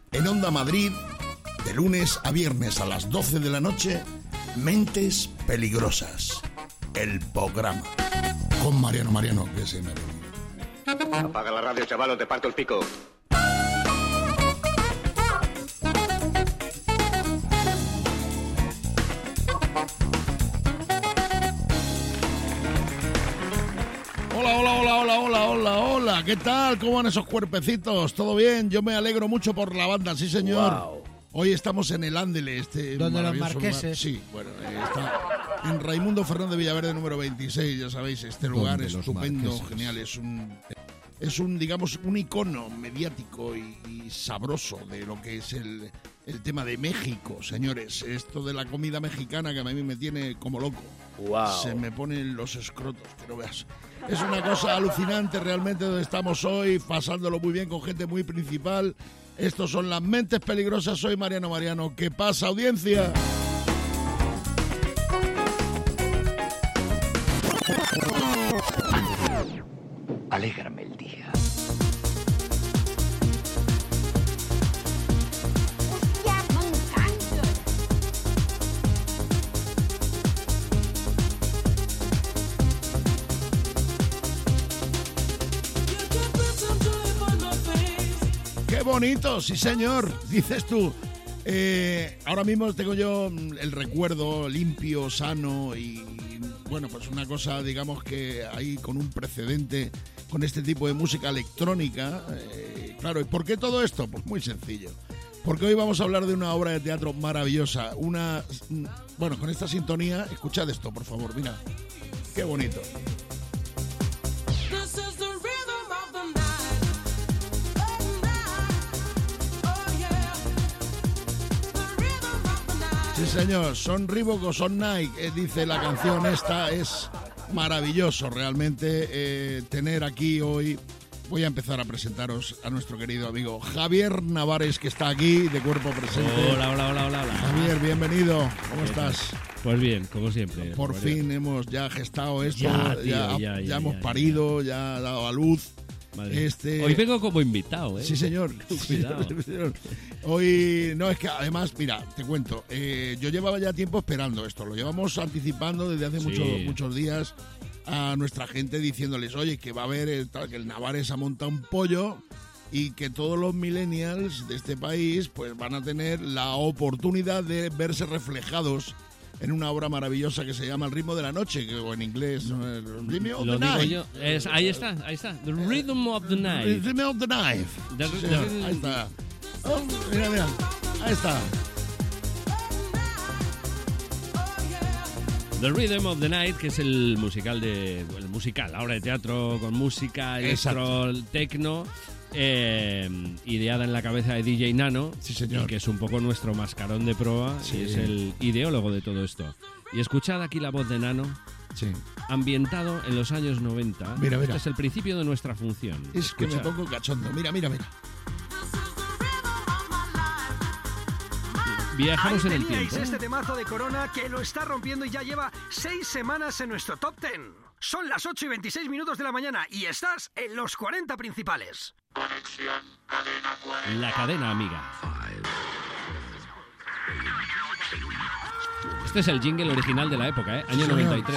En Onda Madrid, de lunes a viernes a las 12 de la noche, Mentes Peligrosas, el programa. Con Mariano, que se me ha... Apaga la radio, chaval, o te parto el pico. Hola, ¿qué tal? ¿Cómo van esos cuerpecitos? ¿Todo bien? Yo me alegro mucho por la banda, sí señor. Wow. Hoy estamos en el Ándele, donde los marqueses. Sí, bueno, está en Raimundo Fernández Villaverde número 26, ya sabéis, este lugar es estupendo, marqueses. Genial, es un, digamos, un icono mediático y sabroso de lo que es el tema de México, señores. Esto de la comida mexicana que a mí me tiene como loco. Wow. Se me ponen los escrotos, que no veas. Es una cosa alucinante realmente donde estamos hoy, pasándolo muy bien con gente muy principal. Estos son las Mentes Peligrosas. Soy Mariano. ¿Qué pasa, audiencia? Alégrame el día. ¡Qué bonito! Sí, señor. Dices tú. Ahora mismo tengo yo el recuerdo limpio, sano y, bueno, pues una cosa, digamos, que hay con un precedente con este tipo de música electrónica. Claro, ¿y por qué todo esto? Pues muy sencillo. Porque hoy vamos a hablar de una obra de teatro maravillosa. Bueno, con esta sintonía, escuchad esto, por favor. Mira, qué bonito. Sí, señor, son Reebok o son Nike, dice la canción. Esta es maravilloso realmente tener aquí hoy. Voy a empezar a presentaros a nuestro querido amigo Javier Navares, que está aquí de cuerpo presente. Hola. Javier, bienvenido, ¿cómo estás? Pues bien, como siempre. Por fin hemos ya gestado esto, ya hemos parido, ya ha dado a luz. Hoy vengo como invitado, ¿eh? Sí, señor. Cuidado. Hoy, no, es que además, mira, te cuento, yo llevaba ya tiempo esperando esto, lo llevamos anticipando desde hace muchos días a nuestra gente diciéndoles, oye, que va a haber, que el Navares ha montado un pollo y que todos los millennials de este país pues van a tener la oportunidad de verse reflejados en una obra maravillosa que se llama El ritmo de la noche, o en inglés, Rhythm of the Night. Ahí está. The Rhythm of the Night. The Rhythm of the Night. Señor, ahí está. Oh, mira, ahí está. The Rhythm of the Night, que es el musical, la obra de teatro con música, electro, tecno, ideada en la cabeza de DJ Nano, sí, señor. Y que es un poco nuestro mascarón de proa, sí. Y es el ideólogo de todo esto. Y escuchad aquí la voz de Nano, sí. Ambientado en los años 90. Mira. Este es el principio de nuestra función. Es que me pongo cachondo. Mira. Viajamos en el tiempo. Este temazo de Corona que lo está rompiendo y ya lleva 6 semanas en nuestro top 10. Son las 8:26 de la mañana y estás en los 40 principales. Conexión Cadena 40. La cadena amiga. Este es el jingle original de la época, año 93.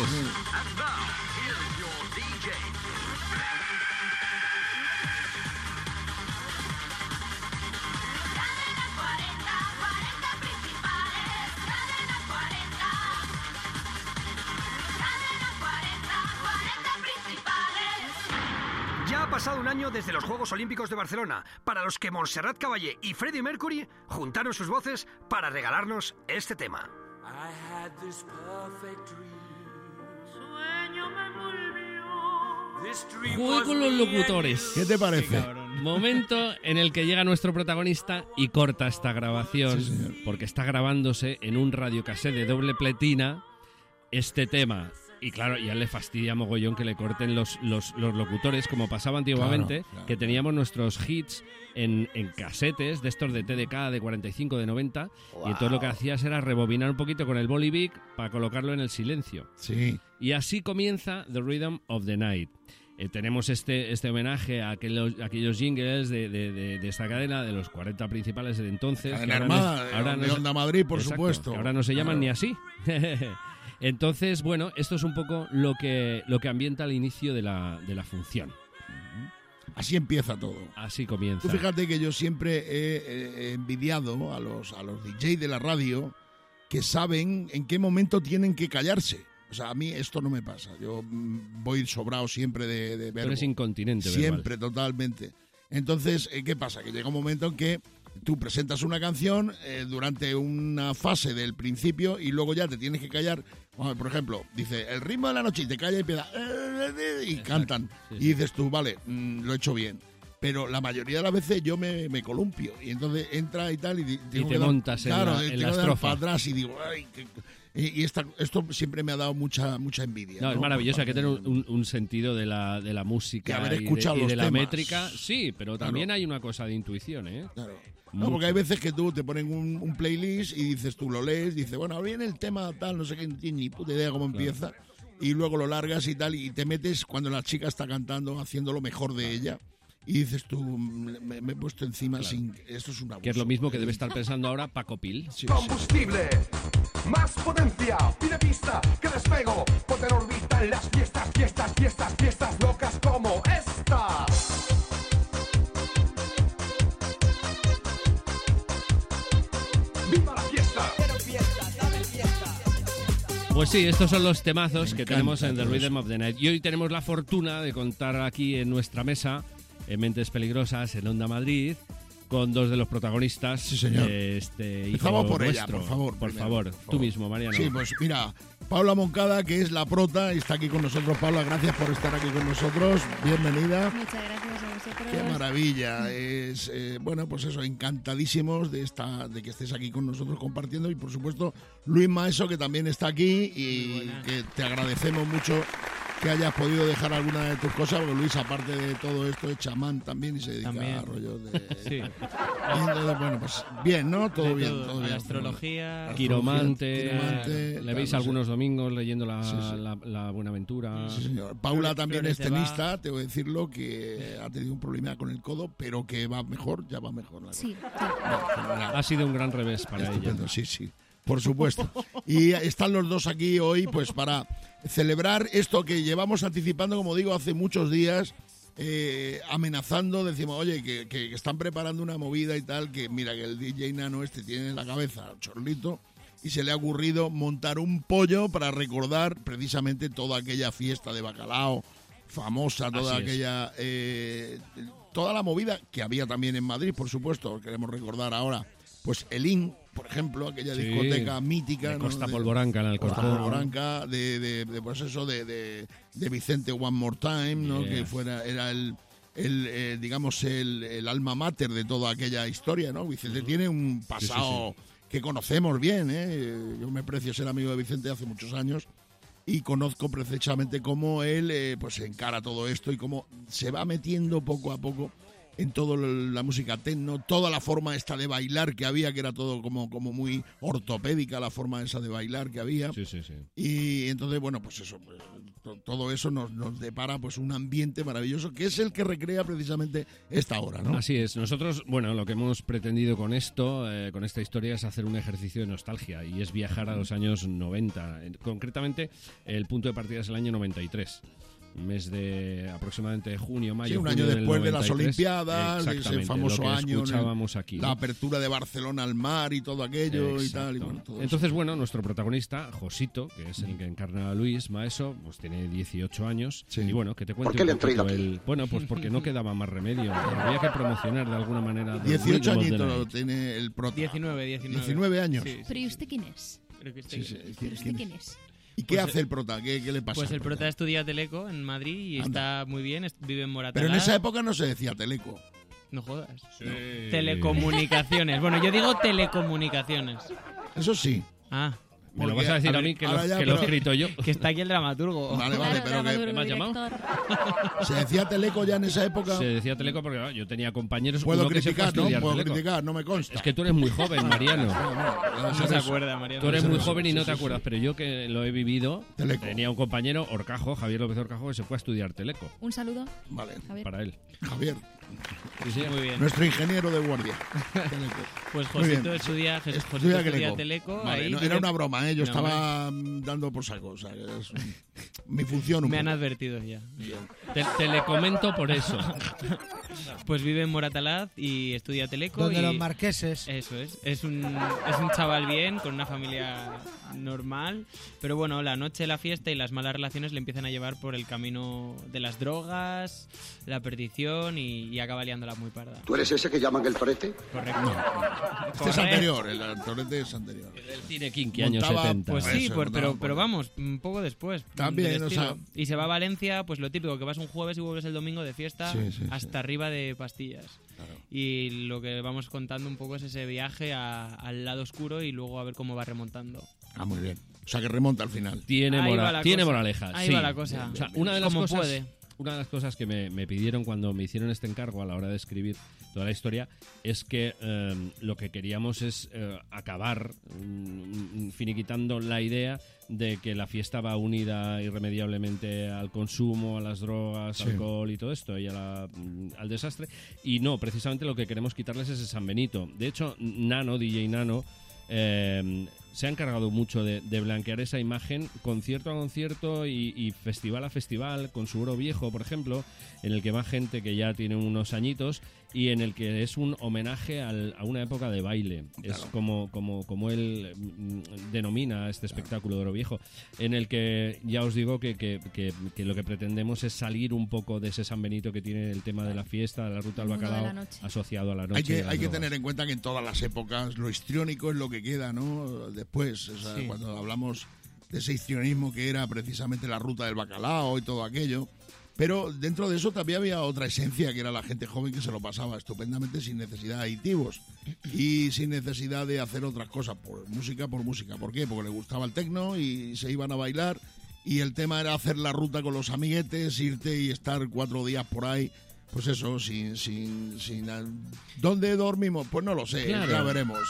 Ya ha pasado un año desde los Juegos Olímpicos de Barcelona, para los que Montserrat Caballé y Freddie Mercury juntaron sus voces para regalarnos este tema. Juego con los locutores. ¿Qué te parece? Momento en el que llega nuestro protagonista y corta esta grabación, sí, porque está grabándose en un radiocassette de doble pletina este tema. Y claro, ya le fastidia mogollón que le corten los locutores, como pasaba antiguamente, claro. Que teníamos nuestros hits en casetes de estos de TDK, de 45, de 90, wow. Y entonces lo que hacías era rebobinar un poquito con el Bolivic para colocarlo en el silencio. Sí. Y así comienza The Rhythm of the Night. tenemos este homenaje a aquellos jingles de esta cadena, de los 40 principales de entonces. Cadena Armada, de Onda Madrid, por supuesto. Ahora no se llaman ni así. Entonces, bueno, esto es un poco lo que ambienta el inicio de la función. Así empieza todo. Así comienza. Tú fíjate que yo siempre he envidiado a los DJ de la radio que saben en qué momento tienen que callarse. O sea, a mí esto no me pasa. Yo voy sobrado siempre de verbo. Tú eres incontinente, siempre, verbal. Totalmente. Entonces, ¿qué pasa? Que llega un momento en que tú presentas una canción durante una fase del principio y luego ya te tienes que callar. Por ejemplo, dice, el ritmo de la noche, y te calla y empieza... y cantan. Sí. Y dices tú, vale, lo he hecho bien. Pero la mayoría de las veces yo me columpio. Y entonces entra y tal y te montas en la estrofa. Para atrás y digo, ay, y esto siempre me ha dado mucha envidia. No, es maravilloso, hay que tener un sentido de la música y haber escuchado y de la temas. métrica. Sí, pero también hay una cosa de intuición, ¿eh? Claro. No, porque hay veces que tú te ponen un playlist y dices, tú lo lees, dices, bueno, ahora viene el tema tal, no sé qué, ni puta idea cómo empieza, y luego lo largas y tal, y te metes cuando la chica está cantando, haciendo lo mejor de ella, y dices tú, me he puesto encima sin... Esto es un abuso. Que es lo mismo que debe estar pensando ahora Paco Pil. Sí, combustible, más potencia, pide pista, que despego, ponte en órbita en las fiestas locas como esta. ¡Viva la fiesta! Pues sí, estos son los temazos que tenemos en The todo Rhythm of the Night. Y hoy tenemos la fortuna de contar aquí en nuestra mesa, en Mentes Peligrosas, en Onda Madrid, con dos de los protagonistas. Sí, señor. De este hijo Empezamos por ella, nuestro. por favor. Por primero, favor, por favor. tú mismo, Mariano. Sí, pues mira, Paula Moncada, que es la prota, está aquí con nosotros. Paula, gracias por estar aquí con nosotros. Bienvenida. Muchas gracias a vosotros. Qué maravilla. Es bueno, pues eso, encantadísimos de que estés aquí con nosotros compartiendo. Y por supuesto, Luis Maeso, que también está aquí y que te agradecemos mucho que hayas podido dejar alguna de tus cosas, porque Luis, aparte de todo esto, es chamán también y se dedica a rollos de... Sí. Y entonces, bueno, pues bien, ¿no? Todo bien, todo bien. La astrología. Quiromante, le tal, veis no algunos domingos leyendo Sí. la Buenaventura. Sí, señor. Paula también es Flores de Bach. tenista, te voy a decirlo, que ha tenido un problema con el codo, pero que va mejor, ya va mejor. La Sí, cosa. Ha sido un gran revés para Estupendo, ella. sí, por supuesto. Y están los dos aquí hoy pues para celebrar esto que llevamos anticipando, como digo, hace muchos días, amenazando, decimos, oye, que están preparando una movida y tal, que mira que el DJ Nano tiene en la cabeza chorlito y se le ha ocurrido montar un pollo para recordar precisamente toda aquella fiesta de bacalao famosa, toda Así es. aquella... toda la movida que había también en Madrid, por supuesto, queremos recordar ahora, pues el IN, por ejemplo, aquella Sí, discoteca mítica, de ¿no? Costa Polvoranca en el Costa Corcón. Polvoranca, pues eso, de Vicente One More Time, ¿no? Yes. Que era digamos, el alma mater de toda aquella historia, ¿no? Vicente tiene un pasado que conocemos bien, ¿eh? Yo me precio ser amigo de Vicente hace muchos años y conozco precisamente cómo él pues encara todo esto y cómo se va metiendo poco a poco en toda la música techno, toda la forma esta de bailar que había, que era todo como muy ortopédica, la forma esa de bailar que había. Sí. Y entonces, bueno, pues eso, pues, todo eso nos depara pues un ambiente maravilloso, que es el que recrea precisamente esta hora, ¿no? Así es. Nosotros, bueno, lo que hemos pretendido con esto, con esta historia, es hacer un ejercicio de nostalgia y es viajar a los años 90. Concretamente, el punto de partida es el año 93. Mes de aproximadamente junio, mayo. Sí, un año junio del después de las 93. Olimpiadas, ese Exactamente, famoso lo que año, escuchábamos aquí, la ¿no? apertura de Barcelona al mar y todo aquello y tal. Y Exacto. bueno, todo Entonces, eso. bueno, nuestro protagonista, Josito, que es el que encarna a Luis Maeso, pues tiene 18 años. Sí. Y bueno, que te cuente ¿Por qué le un han traído poquito aquí? el... Bueno, pues porque no quedaba más remedio. Había que promocionar de alguna manera. The 18 Rhythm of the añitos Night. tiene el prota. 19. 19 años. Sí, Pero ¿y usted quién es? creo que Sí, sí. ¿Pero usted quién es? ¿Y qué Pues, hace el prota? ¿Qué le pasa? Pues al el prota estudia Teleco en Madrid y Anda. está muy bien, vive en Moratalá. Pero en esa época no se decía Teleco. No jodas. No. Telecomunicaciones. Bueno, yo digo telecomunicaciones. Eso sí. Ah, ¿Me lo vas a decir a mí que lo he escrito yo? Que está aquí el dramaturgo. Vale, Claro, pero que dramaturgo, ¿me has llamado? director. se decía teleco ya en esa época. Se decía teleco porque yo tenía compañeros. Puedo uno que se fue a criticar, ¿no? estudiar Puedo teleco. criticar, no me consta. Es que tú eres muy joven, Mariano. No se acuerda, Mariano. Tú eres muy Eso, joven y no sí, te sí, acuerdas, pero yo que lo he vivido, Teleco. tenía un compañero, Horcajo, Javier López Horcajo, que se fue a estudiar teleco Un saludo, Vale, Javier. para él. Javier, Sí, sí. Muy bien. nuestro ingeniero de guardia. Teleco. Pues Muy bien. Josito estudia Teleco. Vale, ahí no, vive- era una broma, ¿eh? Yo No, estaba dando por saco. O sea, que es mi función un Me han poco. advertido ya. Te le comento por eso. Pues vive en Moratalaz y estudia Teleco. Donde y los marqueses. Eso es. Es un chaval bien, con una familia normal. Pero bueno, la noche, la fiesta y las malas relaciones le empiezan a llevar por el camino de las drogas, la perdición y acaba liándola muy parda. ¿Tú eres ese que llaman el torete? Correcto. Este es anterior, el torete es anterior. El cine kinky, años Montaba, 70. Pues sí, Eso, pero vamos, un poco después. También, del o estilo. sea- Y se va a Valencia, pues lo típico, que vas un jueves y vuelves el domingo de fiesta Sí, sí, hasta sí. arriba de pastillas. Y lo que vamos contando un poco es ese viaje al lado oscuro y luego a ver cómo va remontando. Ah, muy bien. O sea, que remonta al final. Tiene, Ahí va la tiene cosa. moraleja. Ahí sí. va la cosa. O sea, una de las Como cosas, puede. una de las cosas que me pidieron cuando me hicieron este encargo a la hora de escribir toda la historia es que lo que queríamos es acabar finiquitando la idea de que la fiesta va unida irremediablemente al consumo, a las drogas, Sí. alcohol y todo esto, y al desastre. Y no, precisamente lo que queremos quitarles es el San Benito. De hecho, Nano, DJ Nano, se ha encargado mucho de blanquear esa imagen concierto a concierto y festival a festival, con su Oro Viejo, por ejemplo, en el que va gente que ya tiene unos añitos y en el que es un homenaje a una época de baile. Claro. Es como él denomina este espectáculo de Oro Viejo, en el que ya os digo que lo que pretendemos es salir un poco de ese San Benito que tiene el tema de la fiesta, de la ruta del El mundo de bacalao, la noche. asociado a la noche. Hay y que, las hay que drogas. tener en cuenta que en todas las épocas lo histriónico es lo que queda, ¿no? Después, o sea, Sí. cuando hablamos de ese histrionismo que era precisamente la ruta del bacalao y todo aquello. Pero dentro de eso también había otra esencia, que era la gente joven que se lo pasaba estupendamente sin necesidad de aditivos y sin necesidad de hacer otras cosas, por música. ¿Por qué? Porque le gustaba el tecno y se iban a bailar y el tema era hacer la ruta con los amiguetes, irte y estar 4 días por ahí. Pues eso, sin ¿dónde dormimos? Pues no lo sé, Claro. ya veremos.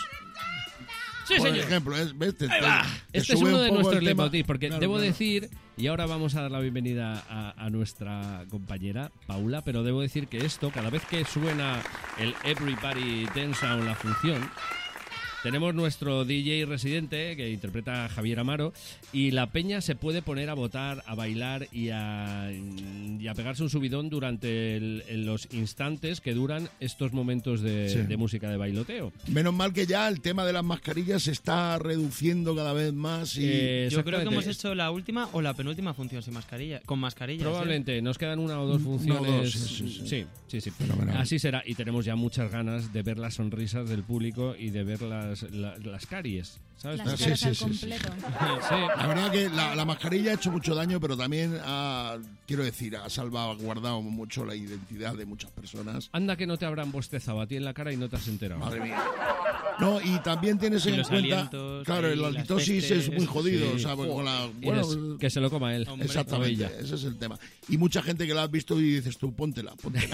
Sí, Por señor. ejemplo, ¿ves? Te Este es sube uno un de poco nuestros el tema. leitmotiv, porque Claro, debo claro. decir, y ahora vamos a dar la bienvenida a nuestra compañera Paula, pero debo decir que esto, cada vez que suena el Everybody Dance on la función, tenemos nuestro DJ residente que interpreta a Javier Amaro y la peña se puede poner a votar, a bailar y a pegarse un subidón durante los instantes que duran estos momentos Sí. de música de bailoteo. Menos mal que ya el tema de las mascarillas se está reduciendo cada vez más y Yo creo que Exactamente. hemos hecho la última o la penúltima función sin mascarilla, con mascarillas. Probablemente, nos quedan una o dos Una o funciones. dos, sí. Sí. Fenomenal. Así será. Y tenemos ya muchas ganas de ver las sonrisas del público y de ver las caries. ¿Sabes? Las Sí, caras sí, al sí, sí. completo. Sí. La verdad que la mascarilla ha hecho mucho daño, pero también quiero decir, ha salvaguardado mucho la identidad de muchas personas. Anda que no te habrán bostezado a ti en la cara y no te has enterado. Madre mía. No, y también tienes Y en los cuenta, alientos, claro, y el las halitosis pestes, es muy jodido, sí. o sea, porque con la, Y bueno, que se lo coma él. Hombre, exactamente, o ella. ese es el tema. Y mucha gente que la has visto y dices tú, póntela.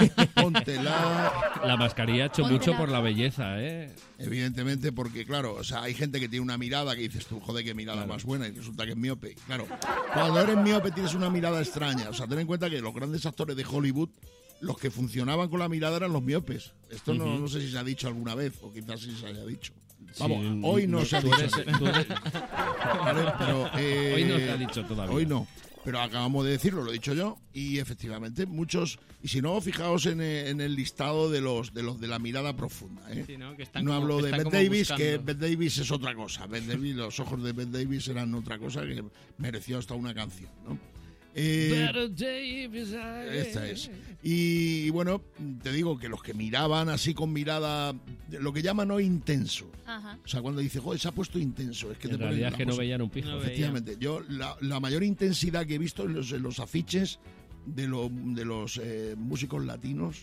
Póntela. La mascarilla ha hecho Póntela. mucho por la belleza, ¿eh? Evidentemente, porque claro, o sea, hay gente que tiene una mirada que dices tú, joder, qué mirada Claro. más buena, y resulta que es miope. Claro, cuando eres miope tienes una mirada extraña. O sea, ten en cuenta que los grandes actores de Hollywood, los que funcionaban con la mirada eran los miopes. Esto no sé si se ha dicho alguna vez, o quizás sí se haya dicho. Vamos, Sí, hoy no se ha tú dicho. eres- tú eres- ¿Vale? Pero, Hoy no se ha dicho todavía. Hoy no. Pero acabamos de decirlo, lo he dicho yo, y efectivamente muchos, y si no, fijaos en el listado de los de la mirada profunda, ¿eh? Sí, ¿no? Que están No como- hablo de están Bette como Davis, buscando. que Bette Davis es otra cosa. Bette Davis, los ojos de Bette Davis eran otra cosa que mereció hasta una canción, ¿no? Better Davis, Esta es. Y bueno, te digo que los que miraban así con mirada, lo que llaman hoy intenso. Ajá. O sea, cuando dice, joder, se ha puesto intenso, es que En te ponen realidad la es que no cosa. veían un pijo. No veía. Efectivamente, yo la mayor intensidad que he visto en los afiches de los músicos latinos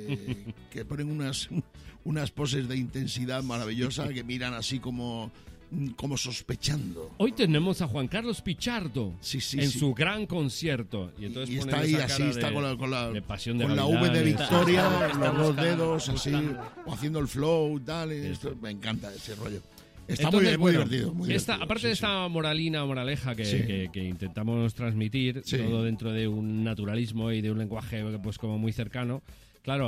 que ponen unas poses de intensidad maravillosa, que miran así como como sospechando. Hoy tenemos a Juan Carlos Pichardo Sí, en sí. su gran concierto. Y entonces Y ponen está ahí esa así, cara está de, con la de pasión de V de Gavilanes. Victoria, Está los dos buscando, dedos así, buscando. o haciendo el flow, tal. Y Eso. esto, me encanta ese rollo. Está Entonces, muy bueno, divertido. Muy esta, divertido, aparte sí, de sí. esta moraleja que, Sí. que intentamos transmitir, Sí. todo dentro de un naturalismo y de un lenguaje pues como muy cercano, claro,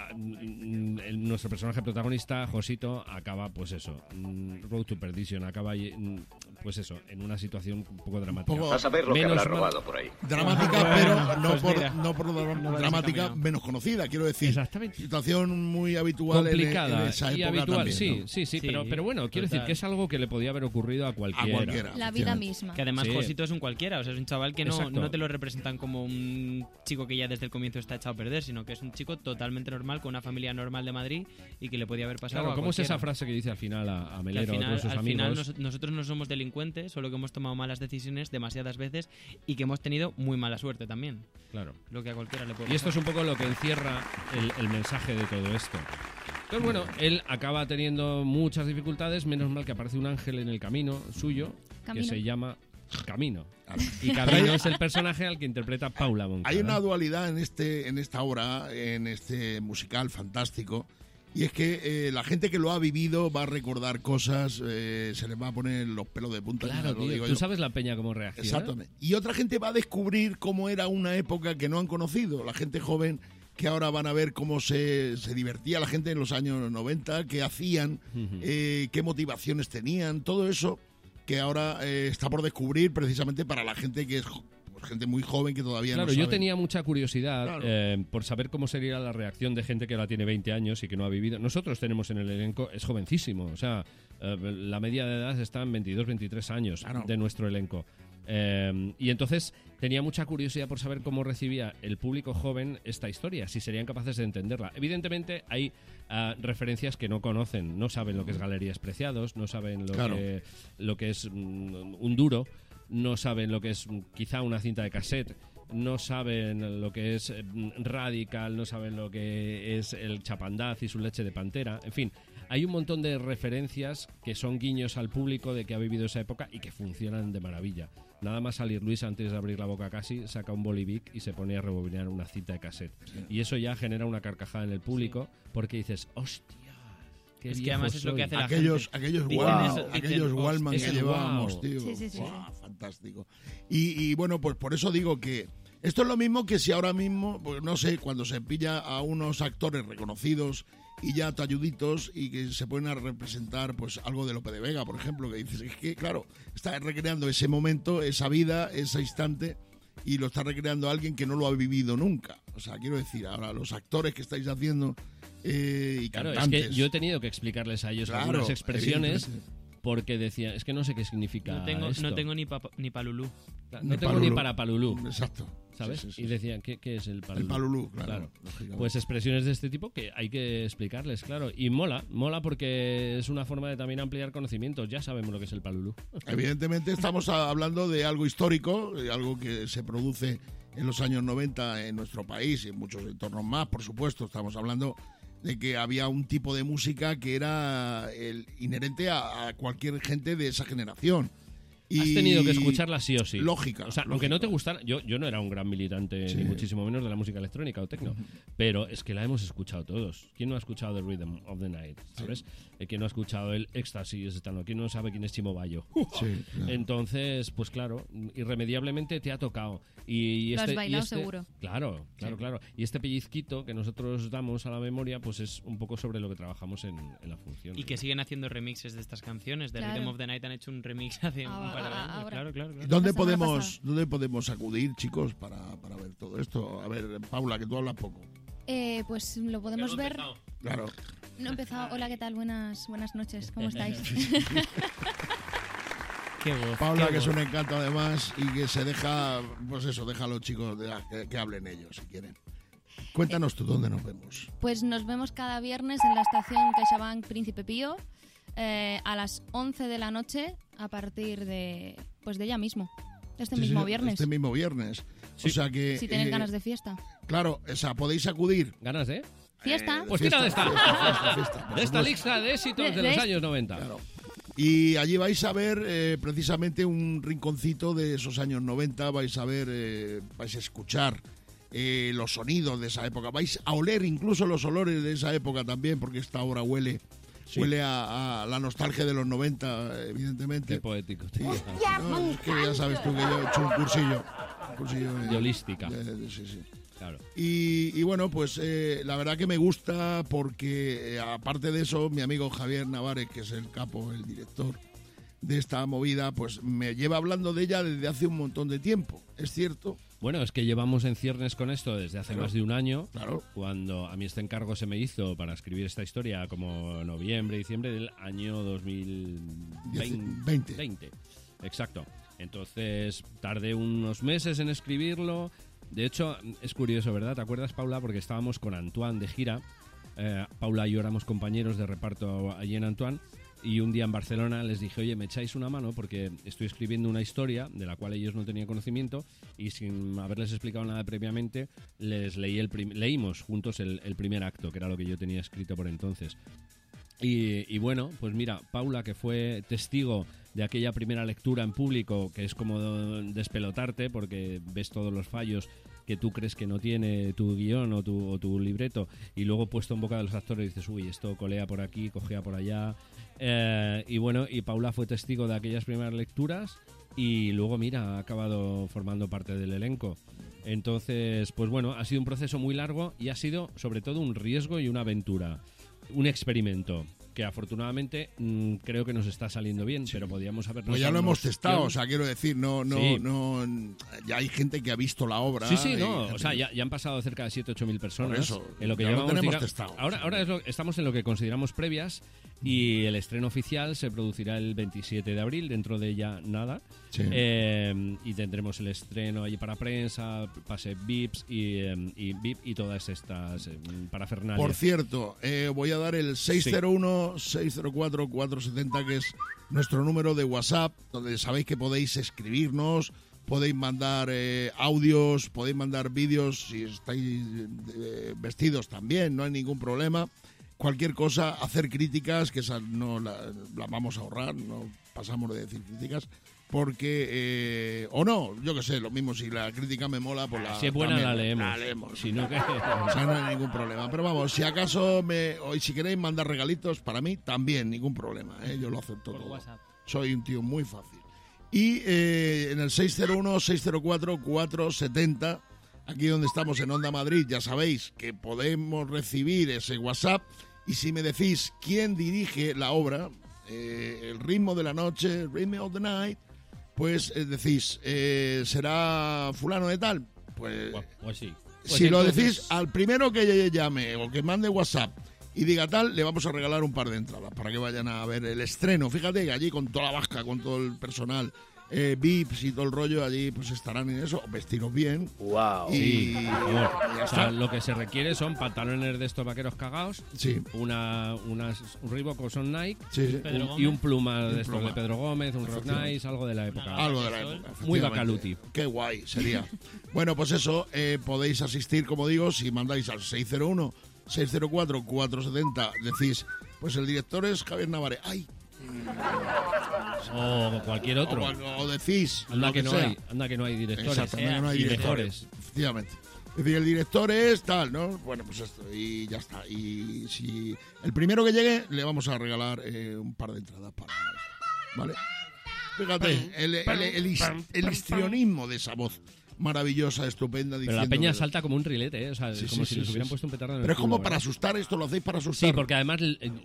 nuestro personaje protagonista, Josito, acaba pues eso, Road to Perdition, acaba pues eso, en una situación un poco dramática. Poco- A saber lo que Menos habrá mal- robado por ahí. Dramática, Bueno, pero no pues por, mira, no por no va ese dramática, camino. menos conocida, quiero decir. Exactamente. Situación muy habitual Complicada en esa y época habitual, también, sí, ¿no? sí, Sí, pero bueno, quiero decir total. que es algo que le podía haber ocurrido a cualquiera. A cualquiera. La vida efectivamente. misma. Que además Sí. Josito es un cualquiera, o sea, es un chaval que Exacto. no te lo representan como un chico que ya desde el comienzo está echado a perder, sino que es un chico totalmente normal, con una familia normal de Madrid y que le podía haber pasado Claro, a ¿cómo es cualquiera. esa frase que dice al final a Que al Melero, a final, todos sus al final amigos? nosotros no somos delincuentes, solo que hemos tomado malas decisiones demasiadas veces y que hemos tenido muy mala suerte también, Claro. lo que a cualquiera le puede Y esto es pasar. un poco lo que encierra el mensaje de todo esto. Entonces, bueno, él acaba teniendo muchas dificultades, menos mal que aparece un ángel en el camino suyo, Camino. que se llama Camino. Y Camino es el personaje al que interpreta Paula Moncada. Hay una dualidad en esta obra, en este musical fantástico, y es que la gente que lo ha vivido va a recordar cosas, se les va a poner los pelos de punta. Claro, ya lo tío, digo tú yo. sabes la peña cómo reacciona. Exactamente. Y otra gente va a descubrir cómo era una época que no han conocido. La gente joven que ahora van a ver cómo se divertía la gente en los años 90, qué hacían, qué motivaciones tenían, todo eso que ahora está por descubrir precisamente para la gente que es gente muy joven que todavía Claro, no sabe. yo tenía mucha curiosidad Claro. por saber cómo sería la reacción de gente que ahora tiene 20 años y que no ha vivido. Nosotros tenemos en el elenco, es jovencísimo, o sea, la media de edad está en 22, 23 años Claro. de nuestro elenco. Y entonces tenía mucha curiosidad por saber cómo recibía el público joven esta historia, si serían capaces de entenderla. Evidentemente hay referencias que no conocen, no saben lo que es Galerías Preciados, no saben Claro. lo que es un duro, no saben lo que es quizá una cinta de cassette, no saben lo que es Radical, no saben lo que es el Chapandaz y su leche de pantera, en fin, hay un montón de referencias que son guiños al público de que ha vivido esa época y que funcionan de maravilla. Nada más salir Luis, antes de abrir la boca casi, saca un bolivic y se pone a rebobinar una cinta de cassette. Y eso ya genera una carcajada en el público porque dices, hostia, qué Es que viejo además es lo que soy". hace la Aquellos Dicen Walkman, eso, dicen, aquellos Walkman es que el llevábamos, wow. tío. Sí, sí, sí. Guau, fantástico. Y bueno, pues por eso digo que esto es lo mismo que si ahora mismo, pues no sé, cuando se pilla a unos actores reconocidos y ya talluditos y que se ponen a representar pues algo de Lope de Vega, por ejemplo, que dices, es que claro, está recreando ese momento, esa vida, ese instante y lo está recreando alguien que no lo ha vivido nunca. O sea, quiero decir, ahora los actores que estáis haciendo y Claro, cantantes. es que yo he tenido que explicarles a ellos Claro, algunas expresiones evidentemente. porque decían, es que no sé qué significa esto. No tengo ni palulú. No tengo ni para palulú, Exacto. ¿sabes? Sí, sí, sí. Y decían, ¿qué es el palulú? El palulú, claro. lógicamente. Pues expresiones de este tipo que hay que explicarles, claro. Y mola porque es una forma de también ampliar conocimientos. Ya sabemos lo que es el palulú. Evidentemente estamos hablando de algo histórico, de algo que se produce en los años 90 en nuestro país y en muchos entornos más, por supuesto. Estamos hablando de que había un tipo de música que era inherente a cualquier gente de esa generación. Y Has tenido que escucharla sí o sí. Lógica. O sea, aunque no te gustara, yo no era un gran militante, Sí. ni muchísimo menos de la música electrónica o techno, pero es que la hemos escuchado todos. ¿Quién no ha escuchado The Rhythm of the Night? ¿Sabes? ¿Quién no ha escuchado el Éxtasis? ¿Quién no sabe quién es Chimo Bayo? Sí, claro. Entonces, pues claro, irremediablemente te ha tocado. Y Lo has este, bailado y este- seguro. Claro. Y este pellizquito que nosotros damos a la memoria, pues es un poco sobre lo que trabajamos en la función. Y que siguen haciendo remixes de estas canciones. De Claro. Rhythm of the Night han hecho un remix hace un par de años. ahora. Claro. ¿Dónde La semana podemos acudir, chicos, para ver todo esto? A ver, Paula, que tú hablas poco. Pues lo podemos ver. Claro. No he empezado. Hola, ¿qué tal? Buenas noches. ¿Cómo estáis? Qué voz, Paula, qué que es voz. un encanto además y que se deja, pues eso, deja a los chicos que hablen ellos si quieren. Cuéntanos tú, ¿dónde nos vemos? Pues nos vemos cada viernes en la estación CaixaBank Príncipe Pío a las 11 de la noche a partir de ya mismo. Este Sí, mismo sí, viernes. Este mismo viernes. Sí. O sea que... Si tienen ganas de fiesta. Claro, o sea, podéis acudir. ¿Ganas de? ¿Fiesta? Pues tira de esta. fiesta, por De esta supuesto. lista de éxitos de De los este- años 90. Claro. Y allí vais a ver precisamente un rinconcito de esos años 90, vais a ver, vais a escuchar los sonidos de esa época, vais a oler incluso los olores de esa época también, porque esta obra huele a la nostalgia de los 90, evidentemente. Qué poético. No, es que ya sabes tú que yo he hecho un cursillo de holística. Sí. Claro. Y bueno, pues la verdad que me gusta porque aparte de eso, mi amigo Javier Navares, que es el capo, el director de esta movida, pues me lleva hablando de ella desde hace un montón de tiempo, ¿es cierto? Bueno, es que llevamos en ciernes con esto desde hace más de un año, claro. Cuando a mí este encargo se me hizo para escribir esta historia como noviembre, diciembre del año 2020. Exacto. Entonces tardé unos meses en escribirlo. De hecho, es curioso, ¿verdad? ¿Te acuerdas, Paula? Porque estábamos con Antoine de gira. Paula y yo éramos compañeros de reparto allí en Antoine. Y un día en Barcelona les dije, oye, ¿me echáis una mano? Porque estoy escribiendo una historia de la cual ellos no tenían conocimiento y sin haberles explicado nada previamente, les leímos juntos el primer acto, que era lo que yo tenía escrito por entonces. Y bueno, pues mira, Paula, que fue testigo de aquella primera lectura en público, que es como despelotarte porque ves todos los fallos que tú crees que no tiene tu guión o tu libreto, y luego puesto en boca de los actores dices, uy, esto colea por aquí, cojea por allá. Y bueno, y Paula fue testigo de aquellas primeras lecturas y luego, mira, ha acabado formando parte del elenco. Entonces, pues bueno, ha sido un proceso muy largo y ha sido sobre todo un riesgo y una aventura, un experimento que afortunadamente creo que nos está saliendo bien, pero podíamos habernos... Pues ya lo hemos testado, o sea, quiero decir, no, ya hay gente que ha visto la obra. Sí, no, o sea, ya han pasado cerca de 7-8 mil personas. Por eso, en lo que ya lo tenemos testado. testado. Ahora estamos en lo que consideramos previas y el estreno oficial se producirá el 27 de abril, dentro de ya nada. Sí. Y tendremos el estreno allí para prensa, pase VIPs y VIP y todas estas parafernalias. Por cierto, voy a dar el 601-604-470, que es nuestro número de WhatsApp, donde sabéis que podéis escribirnos, podéis mandar audios, podéis mandar vídeos, si estáis vestidos también, no hay ningún problema. Cualquier cosa, hacer críticas, que esas no la vamos a ahorrar, no pasamos de decir críticas, porque, o no, yo qué sé, lo mismo, si la crítica me mola, pues si es buena también, la leemos. Si no, que... O sea, no hay ningún problema. Pero vamos, si acaso, hoy si queréis mandar regalitos, para mí también, ningún problema, yo lo acepto todo. WhatsApp. Soy un tío muy fácil. Y en el 601-604-470, aquí donde estamos en Onda Madrid, ya sabéis que podemos recibir ese WhatsApp. Y si me decís quién dirige la obra, el ritmo de la noche, Rhythm of the Night, pues decís, ¿será fulano de tal? Pues sí. Si Pues lo entonces... decís al primero que llame o que mande WhatsApp y diga tal, le vamos a regalar un par de entradas para que vayan a ver el estreno. Fíjate, allí con toda la vasca, con todo el personal, VIPs y todo el rollo, allí pues estarán en eso, vestidos bien. Wow. Y por favor. ya O sea, está. lo que se requiere son pantalones de estos vaqueros cagados, Sí. un Reebok son Nike Sí. y un pluma Un de estos pluma. de Pedro Gómez, un Rock Efectivamente. Nice, algo de la época. Algo de la época. Muy efectivamente. bacaluti. Qué guay sería. Bueno, pues eso, podéis asistir, como digo, si mandáis al 601-604-470, decís, pues el director es Javier Navares. ¡Ay! O cualquier otro. O decís, Anda lo que no sea. hay, anda que no hay directores. Exactamente, no hay y directores. mejores. Efectivamente. Es decir, el director es tal, ¿no? Bueno, pues esto, y ya está. Y si el primero que llegue, le vamos a regalar un par de entradas para esto. ¿Vale? Fíjate, el histrionismo de esa voz maravillosa, estupenda. Pero la diciendo peña que- salta como un rilete, ¿eh? O sea, Sí, como sí, si les sí, hubieran sí. puesto un petardo en Pero el es como culo, para ¿verdad? asustar, esto lo hacéis para asustar. Sí, porque además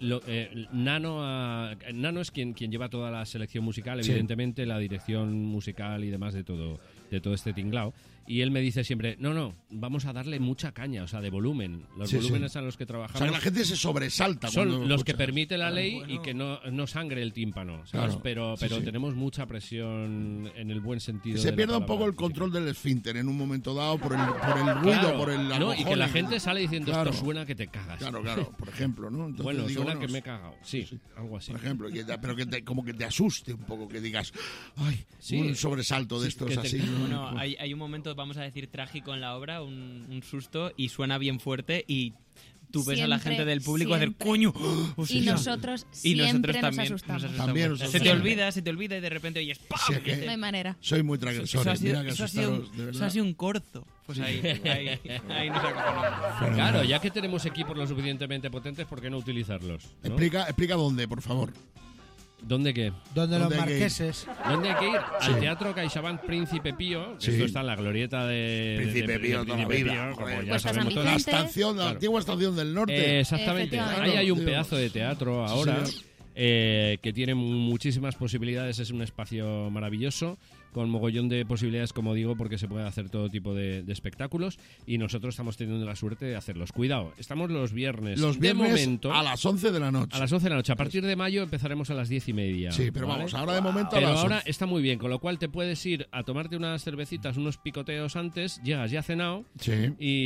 Nano es quien lleva toda la selección musical, Sí. evidentemente, la dirección musical y demás de todo este tinglao. Y él me dice siempre, no, vamos a darle mucha caña, o sea, de volumen. Los Sí, volúmenes sí. a los que O trabajamos sea, que la gente se sobresalta cuando son los escucha. que permite la ley y que no sangre el tímpano, ¿sabes? Claro, Pero sí. tenemos mucha presión en el buen sentido. Se de la pierde un palabra. poco el control del esfínter en un momento dado por el ruido, Claro, por el ¿no? Y que la agujón. gente sale diciendo, Claro. esto suena que te cagas. Claro, por ejemplo, ¿no? Entonces Bueno, digo, suena que me he cagado. Sí, algo así. Por ejemplo, pero como que te asuste un poco, que digas, ay, Sí. un sobresalto de Sí, estos que te- así. ¿no? Bueno, hay un momento, vamos a decir, trágico en la obra, un susto, y suena bien fuerte y tú ves a la gente del público hacer siempre. ¡coño! Y nosotros siempre nos asustamos. También se te olvida y de repente oyes ¡pam! Sí, es que No hay manera. soy muy transgresor. Eso ha sido, Mira que eso ha sido asustaros, de verdad. eso ha sido un corzo. Pues ahí nos acojonamos. Claro, ya que tenemos equipos lo suficientemente potentes, ¿por qué no utilizarlos? ¿no? Explica dónde, por favor. ¿Dónde qué? Donde los ¿Dónde hay que ir? marqueses. ¿Dónde hay que ir? Sí. Al Teatro CaixaBank Príncipe Pío. Sí. Esto está en la glorieta de Príncipe Pío toda la Príncipe vida, Pío, como joder. ya Pues San sabemos todos. La Vicente. estación, la antigua estación del norte. Exactamente. Efectivamente. Ahí hay un Dios. pedazo de teatro Sí, ahora señor. que tiene muchísimas posibilidades. Es un espacio maravilloso con mogollón de posibilidades, como digo, porque se puede hacer todo tipo de espectáculos y nosotros estamos teniendo la suerte de hacerlos. Cuidado, estamos los viernes. Los de viernes momento, a las 11 de la noche. a las 11 de la noche. A partir de mayo empezaremos a las 10:30. Sí, pero ¿vale? vamos, ahora de momento Pero a las ahora 11. está muy bien, con lo cual te puedes ir a tomarte unas cervecitas, unos picoteos antes, llegas ya cenado Sí,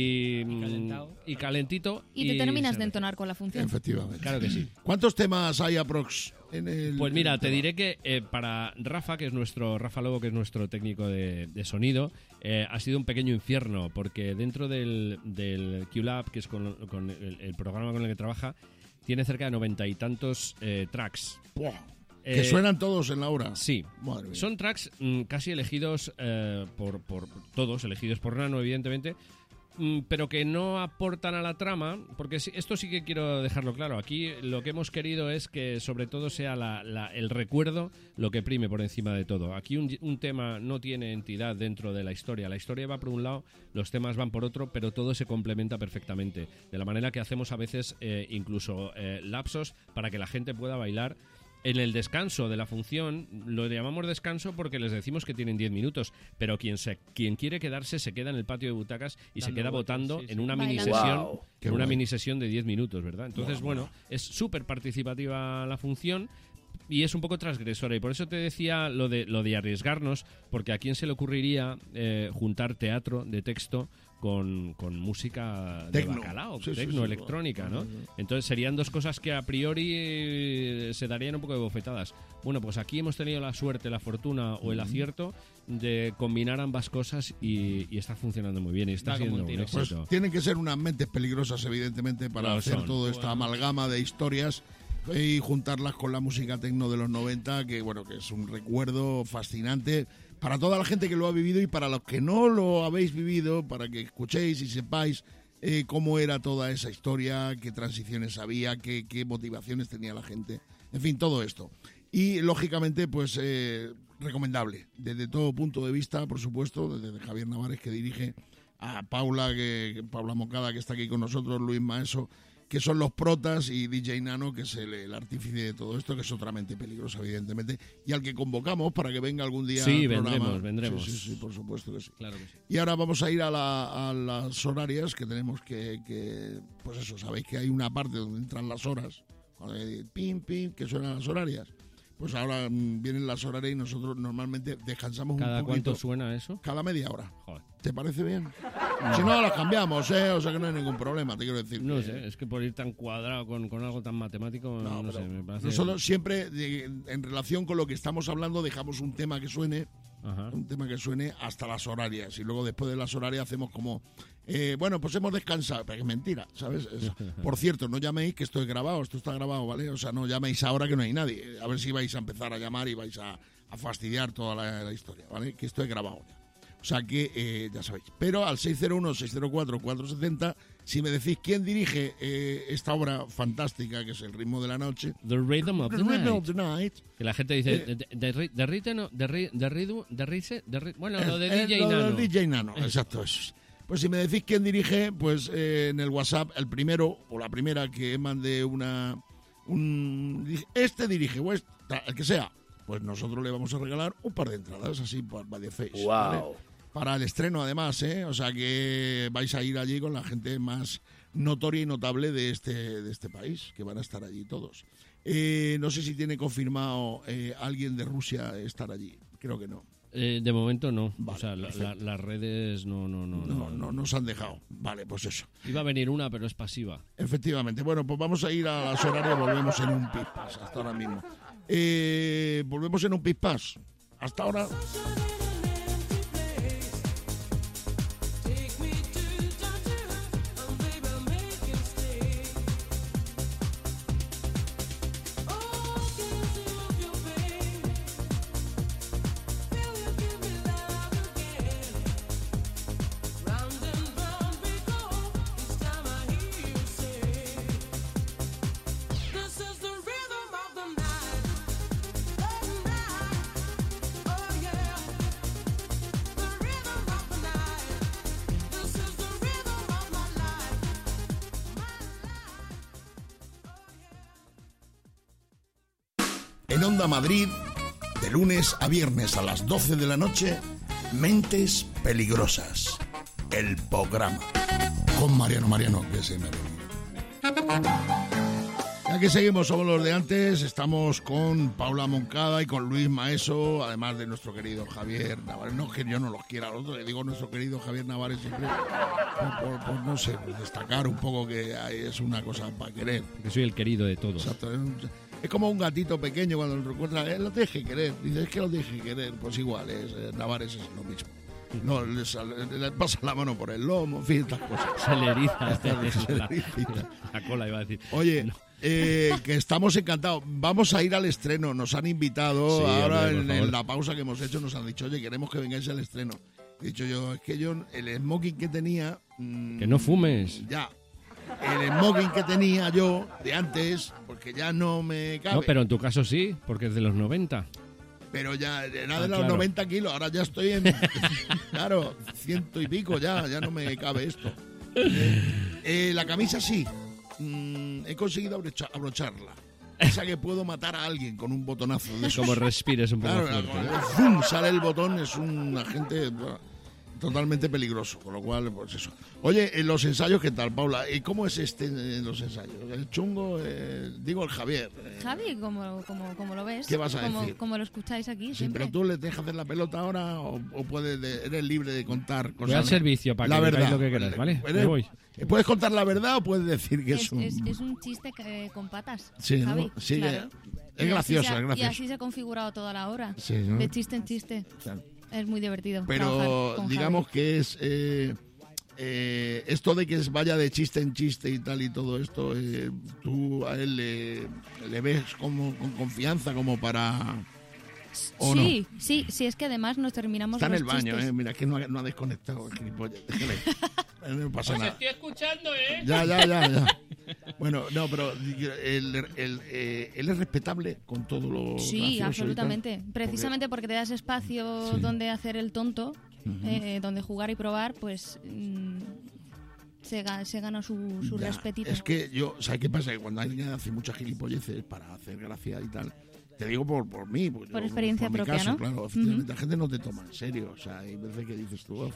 y calentito. Y te terminas de cerveza. entonar con la función. efectivamente. Claro que sí. ¿Cuántos temas hay aprox en el...? Pues mira, te diré que para Rafa, Rafa Lobo, que es nuestro técnico de sonido, ha sido un pequeño infierno, porque dentro del QLab, que es con el programa con el que trabaja, tiene cerca de 90 y tantos tracks. Buah, que suenan todos en la hora. Sí. Madre mía. Son tracks casi elegidos por todos, elegidos por Nano, evidentemente, pero que no aportan a la trama, porque esto sí que quiero dejarlo claro. Aquí lo que hemos querido es que sobre todo sea el recuerdo lo que prime por encima de todo. Aquí un tema no tiene entidad dentro de la historia va por un lado, los temas van por otro, pero todo se complementa perfectamente, de la manera que hacemos a veces incluso lapsos para que la gente pueda bailar. En el descanso de la función, lo llamamos descanso porque les decimos que tienen 10 minutos, pero quien quiere quedarse se queda en el patio de butacas y se queda votando en una Bailando. minisesión, Wow. Qué en una guay. minisesión de 10 minutos, ¿verdad? Entonces, bueno, es súper participativa la función y es un poco transgresora, y por eso te decía lo de arriesgarnos, porque a quién se le ocurriría juntar teatro de texto con música de Tecno. bacalao, Sí, sí, tecno, sí, electrónica, ¿no? Entonces serían dos cosas que a priori se darían un poco de bofetadas. Bueno, pues aquí hemos tenido la suerte, la fortuna o el acierto de combinar ambas cosas y está funcionando muy bien y está Da como siendo un un tiro. Pues éxito. tienen que ser unas mentes peligrosas, evidentemente, para Lo hacer son. toda esta amalgama de historias y juntarlas con la música tecno de los 90, que bueno, que es un recuerdo fascinante para toda la gente que lo ha vivido y para los que no lo habéis vivido, para que escuchéis y sepáis cómo era toda esa historia, qué transiciones había, qué motivaciones tenía la gente, en fin, todo esto. Y lógicamente, pues recomendable, desde todo punto de vista, por supuesto, desde Javier Navares, que dirige, a Paula, Paula Mocada, que está aquí con nosotros, Luis Maeso, que son los protas, y DJ Nano, que es el artífice de todo esto, que es otra mente peligrosa, evidentemente, y al que convocamos para que venga algún día Sí, al programa. vendremos. Sí, por supuesto que sí. Claro que sí. Y ahora vamos a ir a las horarias, que tenemos que, pues eso, sabéis que hay una parte donde entran las horas, pim, pim, que suenan las horarias. Pues ahora vienen las horarias y nosotros normalmente descansamos ¿Cada un poquito. cuánto suena eso? Cada media hora. Joder. ¿Te parece bien? Si no, las cambiamos, o sea que no hay ningún problema, te quiero decir. No que- sé, es que por ir tan cuadrado con algo tan matemático, no pero sé, me parece... Nosotros siempre, en relación con lo que estamos hablando, dejamos un tema que suene, Ajá. hasta las horarias, y luego después de las horarias hacemos como, bueno, pues hemos descansado, pero es mentira, ¿sabes? Por cierto, no llaméis, que esto es grabado, esto está grabado, ¿vale? O sea, no llaméis ahora que no hay nadie, a ver si vais a empezar a llamar y vais a fastidiar toda la historia, ¿vale? Que esto es grabado ya. O sea que ya sabéis. Pero al 601-604-470, si me decís quién dirige esta obra fantástica que es El ritmo de la noche, The Rhythm of the The Rhythm Night. of the Night, Que la gente dice, bueno, lo de DJ lo Nano. del DJ Nano, exacto. Eso. Pues si me decís quién dirige, pues en el WhatsApp, el primero o la primera que mande este dirige, o esta, el que sea, pues nosotros le vamos a regalar un par de entradas, así, by the face. Wow. ¿vale? Para el estreno, además, o sea que vais a ir allí con la gente más notoria y notable de este país, que van a estar allí todos. No sé si tiene confirmado alguien de Rusia estar allí, creo que no. De momento no. Vale, o sea, perfecto. las redes no nos han dejado. Vale, pues eso. Iba a venir una, pero es pasiva. Efectivamente. Bueno, pues vamos a ir a las horarias, volvemos en un pispás hasta ahora mismo. Volvemos en un pispás. Hasta ahora. En Onda Madrid, de lunes a viernes a las 12 de la noche, Mentes Peligrosas, el programa. Con Mariano, que se me olvidó. Ya que seguimos, somos los de antes, estamos con Paula Moncada y con Luis Maeso, además de nuestro querido Javier Navares. No es que yo no los quiera a los otros, le digo nuestro querido Javier Navares siempre por no sé, destacar un poco que es una cosa para querer. Que soy el querido de todos. Exacto, es como un gatito pequeño cuando lo encuentra, lo tienes que querer, dices que lo tienes que querer, pues igual, Navares es lo mismo. No, le pasa la mano por el lomo, en fin, estas cosas. Se le eriza la cola, iba a decir. Oye, no. Que estamos encantados. Vamos a ir al estreno. Nos han invitado ahora en la pausa que hemos hecho. Nos han dicho, oye, queremos que vengáis al estreno. He dicho yo, es que yo el smoking que tenía... que no fumes. Ya. El smoking que tenía yo de antes, porque ya no me cabe. No, pero en tu caso sí, porque es de los 90. Pero ya era de los 90 kilos, ahora ya estoy en, claro, 100 y pico, ya no me cabe esto. La camisa sí, he conseguido abrocharla. Esa que puedo matar a alguien con un botonazo. De como respires un poco claro, fuerte. ¡Fum! Sale el botón, es un agente totalmente peligroso, con lo cual, pues eso. Oye, en los ensayos, ¿qué tal, Paula? ¿Y cómo es en los ensayos? ¿El chungo? Digo el Javier. Javi, como lo ves. ¿Qué vas a decir? Como lo escucháis aquí, Sí, siempre. pero tú le dejas hacer la pelota ahora o eres libre de contar cosas. Voy al servicio para que digáis lo que queráis, ¿vale? Me voy. ¿Puedes contar la verdad o puedes decir que es un... Es un chiste con patas, Sí, Javi, ¿no? Sí, claro. es gracioso, es Y gracioso. así se ha configurado toda la hora. Sí, ¿no? De chiste en chiste. Claro. Es muy divertido. Pero trabajar con digamos Javi. que es... esto de que vaya de chiste en chiste y tal y todo esto, tú a él le ves como con confianza como para... ¿o sí, no? sí, es que además nos terminamos Está en los el baño, chistes. mira, que no ha desconectado el gilipollas. Déjale. No pasa nada. estoy escuchando, ¿eh? Ya. Bueno, no, pero él es respetable con todo lo Sí, gracioso y absolutamente. tal. Precisamente porque te das espacio Sí. donde hacer el tonto, donde jugar y probar, pues se gana su Ya, respetito. Es que yo, ¿sabes qué pasa? Que cuando alguien hace muchas gilipolleces para hacer gracia y tal, te digo por mí. Por experiencia mi propia, caso, ¿no? Claro, efectivamente, la gente no te toma en serio. O sea, hay veces que dices tú,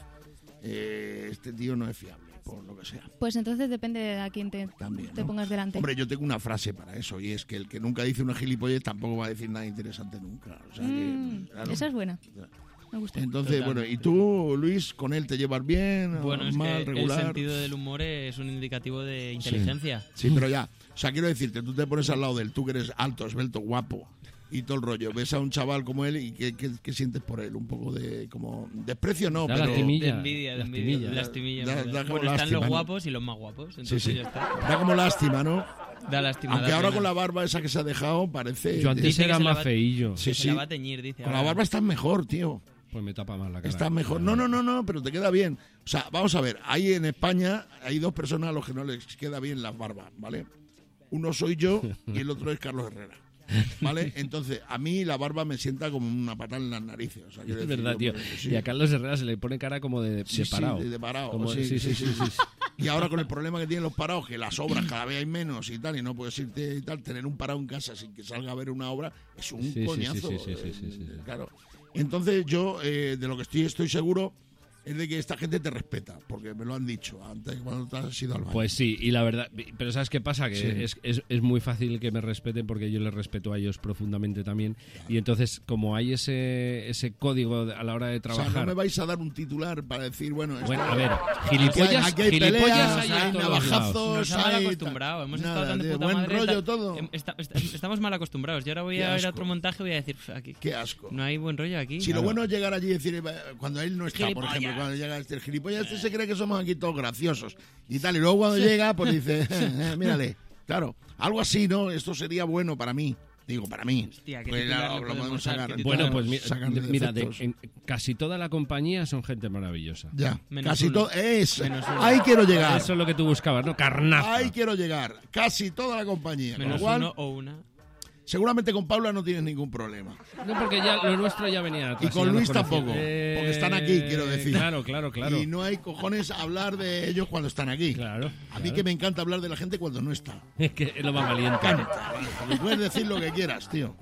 este tío no es fiable, por lo que sea. Pues entonces depende de a quién te También, ¿no? pongas delante. Hombre, yo tengo una frase para eso, y es que el que nunca dice una gilipollez tampoco va a decir nada interesante nunca. O sea que, claro. Esa es buena. Me gusta. Entonces, Totalmente. bueno, ¿y tú, Luis, con él te llevas bien? Bueno, es mal, que regular? el sentido del humor es un indicativo de inteligencia. Sí, pero ya. O sea, quiero decirte, tú te pones al lado de él, tú que eres alto, esbelto, guapo y todo el rollo. Ves a un chaval como él y ¿qué sientes por él? Un poco de como desprecio, no, Da pero lastimilla. De envidia, Lastimilla. lastimilla. Da Bueno, como están lástima, los ¿no? guapos y los más guapos. Entonces sí. ya está. Da como lástima, ¿no? Da lástima. Aunque da ahora pena. con la barba esa que se ha dejado parece... Yo antes Dice que era se la más va- feillo. Sí, Se la va a teñir, dice. Con la ahora. barba estás mejor, tío. Pues me tapa más la cara. Estás mejor. No, pero te queda bien. O sea, vamos a ver, ahí en España hay dos personas a los que no les queda bien las barbas, ¿vale? Uno soy yo y el otro es Carlos Herrera. ¿Vale? Entonces, a mí la barba me sienta como una patada en las narices. O sea, quiero Es decir, verdad, tío. sí. Y a Carlos Herrera se le pone cara como de Sí, parado. sí, de parado. Como- Sí. Y ahora con el problema que tienen los parados, que las obras cada vez hay menos y tal, y no puedes irte y tal, tener un parado en casa sin que salga a ver una obra es un Sí, coñazo. sí. Claro. Entonces yo, de lo que estoy seguro es de que esta gente te respeta, porque me lo han dicho antes cuando te has ido al baño. Pues sí, y la verdad, pero ¿sabes qué pasa? Que Sí. es muy fácil que me respeten porque yo les respeto a ellos profundamente también. Y entonces, como hay ese código a la hora de O trabajar... sea, no me vais a dar un titular para decir, bueno, esto- Bueno, a ver, gilipollas, aquí hay gilipollas peleas, hay hay en todos lados. navajazos, Nos ha mal hay acostumbrado, hemos nada, estado tan de tío, puta buen madre. rollo todo. Estamos mal acostumbrados. Yo ahora voy Qué a ir a asco. otro montaje y voy a decir, aquí Qué asco. no hay buen rollo aquí. Si lo bueno es llegar allí y decir, cuando él no está, por Gilipollas. ejemplo, cuando llega el gilipollas, este se cree que somos aquí todos graciosos y tal, y luego cuando llega, pues dice, mírale, claro, algo así, ¿no? Esto sería bueno para mí. Digo, para mí. Hostia, ¿qué Pues titular ya le lo podemos podemos dar? sacar. ¿Qué Bueno, titular? pues Sacarle mira, defectos. en casi toda la compañía son gente maravillosa. Ya, Menos casi uno. todo. Es, Menos uno. ahí quiero llegar. Eso es lo que tú buscabas, ¿no? Carnaza. Ahí quiero llegar. Casi toda la compañía. Con lo Menos cual, uno o una. seguramente con Paula no tienes ningún problema. No, porque ya lo nuestro ya venía atrás. Y con ya nos Luis conocíamos. tampoco, porque están aquí, quiero decir. Claro. Y no hay cojones a hablar de ellos cuando están aquí. Claro. A mí que me encanta hablar de la gente cuando no está. Es que es lo más valiente. Porque puedes decir lo que quieras, tío.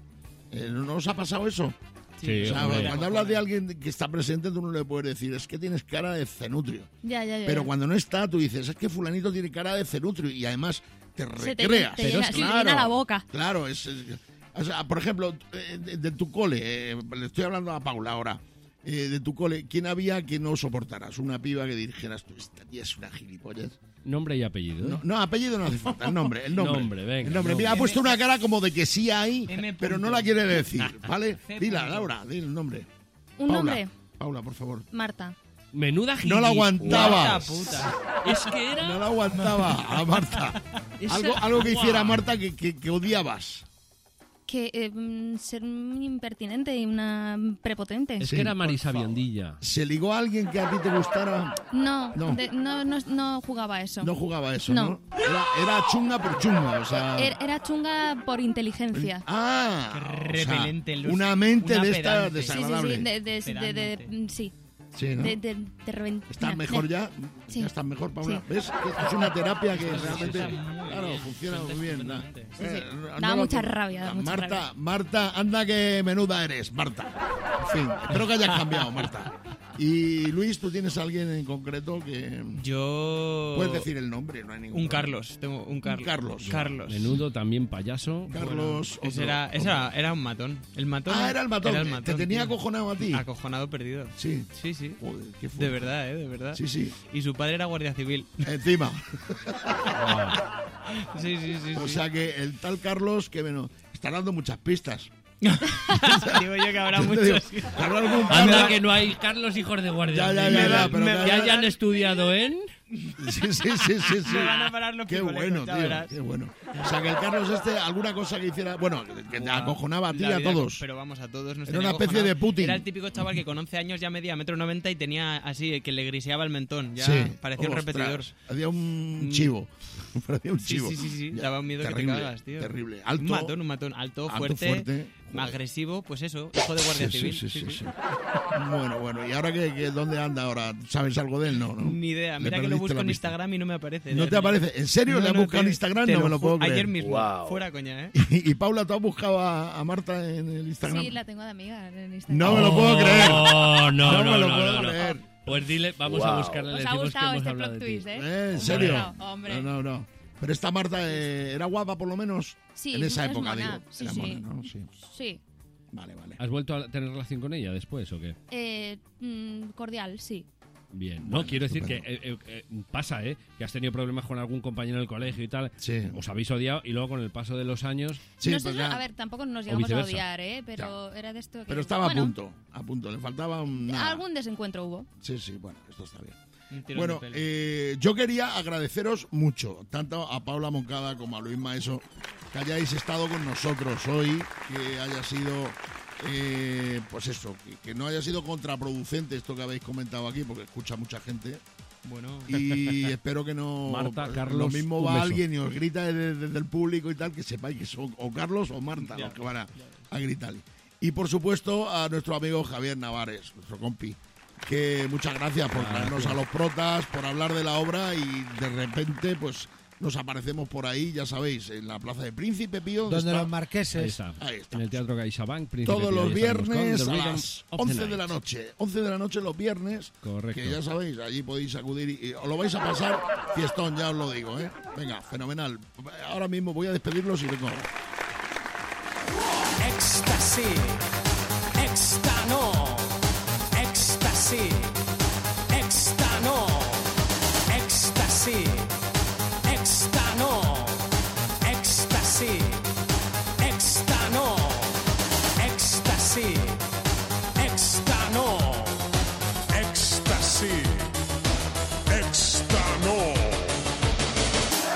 ¿No os ha pasado eso? Sí, o sea, hombre. cuando hablas de alguien que está presente, tú no le puedes decir, es que tienes cara de cenutrio. Ya. Pero cuando no está, tú dices, es que fulanito tiene cara de cenutrio y además te Se te recreas. llena- se te llena la boca. Claro, o sea, por ejemplo, de tu cole, le estoy hablando a Paula ahora, de tu cole, ¿quién había que no soportaras? Una piba que dijeras, tú, esta tía es una gilipollas. Nombre y apellido. ¿eh? No, apellido no hace falta, el nombre. Nombre, venga, El nombre. Mira, ha puesto una cara como de que sí hay, pero no la quiere decir, ¿vale? Dila, Laura, dile el nombre. Un Paula, nombre. Paula, por favor. Marta. Menuda No la aguantaba. Puta. Es que era... No la aguantaba a Marta. Algo que hiciera Marta que odiabas. Que ser muy impertinente y una prepotente. Es Sí, que era Marisa Biondilla. ¿Se ligó a alguien que a ti te gustara? No, No. no jugaba a eso. No jugaba eso, No. ¿no? Era chunga por chunga, o sea... Era chunga por inteligencia. Ah, Repelente, o sea, luz- una mente una de esta pedante. desagradable. Sí. Sí, ¿no? De reventar. ¿Estás mejor ya? Sí. ¿Ya estás mejor, Paula? Sí. ¿Ves? Que esto es una terapia que realmente... está muy Claro, bien, funciona muy suelta bien. estupendamente. Sí, sí. No Da lo- mucha rabia, da mucha Marta, rabia. Marta, anda que menuda eres, Marta. En fin, espero que hayas cambiado, Marta. Y Luis, ¿tú tienes a alguien en concreto que... Yo... Puedes decir el nombre, no hay ningún Un problema. Carlos, tengo un Carlos. Carlos. Carlos. Menudo, también payaso. Carlos... Ese otro. era un matón. El matón. Era el matón. Te tenía tío. acojonado a ti. Acojonado perdido. Sí. Sí, sí. Joder, qué De fuerte. verdad, de verdad. Sí, sí. Y su padre era guardia civil. Encima. Sí. O sea que el tal Carlos, que bueno, está dando muchas pistas. Digo yo que habrá Yo te digo, muchos. que habrá algún Anda Carlos- que no hay Carlos hijos de guardia. Ya, pero que hayan estudiado en... Sí. Me van a parar los Qué picoleros, bueno, ya tío, verás. qué bueno. O sea, que el Carlos alguna cosa que hiciera, bueno, que te acojonaba a ti y La a vida, todos. Pero vamos, a todos nos Era tenía una especie de acojonados. Putin. Era el típico chaval que con 11 años ya medía 1,90 m y tenía así, que le griseaba el mentón. Ya Sí. parecía un Ostras, repetidor. Hacía un chivo. Parecía un Sí, chivo. sí. Ya, Daba un miedo terrible, que te cagas, tío. Terrible. Alto. Un matón. Alto, Alto, fuerte, fuerte. Joder. agresivo, pues eso, hijo de guardia civil. Sí. Bueno. ¿Y ahora dónde anda ahora? ¿Sabes algo de él? No. Ni idea. Le Mira que lo perdiste busco la en pista. Instagram y no me aparece. ¿No te aparece? ¿En serio? ¿Le has buscado en Instagram? No me lo puedo creer. Ayer mismo. Wow. Fuera coña, ¿eh? Y Paula, ¿tú has buscado a Marta en el Instagram? Sí, la tengo de amiga en Instagram. No me lo puedo creer. No No me lo puedo creer. Pues dile, vamos a Wow. buscarle, le Os ha decimos que gustado hemos este hablado plot de ti. twist, ¿eh? ¿En Hombre, serio? hombre. No. Pero esta Marta era guapa por lo menos. Sí, en esa es época, mona. digo. Sí, Era sí. mona, ¿no? Sí. Sí. Vale. ¿Has vuelto a tener relación con ella después o qué? Cordial, sí. Bien. Bueno, No, quiero decir estupendo. que pasa, que has tenido problemas con algún compañero del colegio y tal. Sí. Os habéis odiado y luego con el paso de los años... Sí, no sé, pues ya. a ver, tampoco nos llegamos a viceversa. odiar, pero era de esto que... Pero estaba bueno, a punto. Le faltaba nada. algún desencuentro hubo. Sí, bueno, esto está bien. Un tirón Bueno, de pelo. yo quería agradeceros mucho, tanto a Paula Moncada como a Luis Maeso, que hayáis estado con nosotros hoy, que haya sido, pues eso, que no haya sido contraproducente esto que habéis comentado aquí, porque escucha mucha gente. Bueno, Y espero que no... Marta, Carlos, lo mismo un va beso. alguien y os grita desde el público y tal, que sepáis que son o Carlos o Marta Ya, los que van a gritar. Y por supuesto a nuestro amigo Javier Navares, nuestro compi, que muchas gracias por traernos a los protas, por hablar de la obra y de repente pues nos aparecemos por ahí, ya sabéis, en la plaza de Príncipe Pío. Donde está- los Ahí marqueses. está. Ahí está. En el Teatro CaixaBank. Príncipe todos Pío, los ya estamos con viernes The a Rhythm las of the 11 de Night. la noche. 11 de la noche los viernes. Correcto. Que ya sabéis, allí podéis acudir y os lo vais a pasar fiestón, ya os lo digo, ¿eh? Venga, fenomenal. Ahora mismo voy a despedirlos y vengo ahora. Éxtasis, éxtano, éxtasis, éxtano, éxtasis, éxtano, éxtasis, éxtano, éxtasis, éxtano, Éxtasis. Éxtano.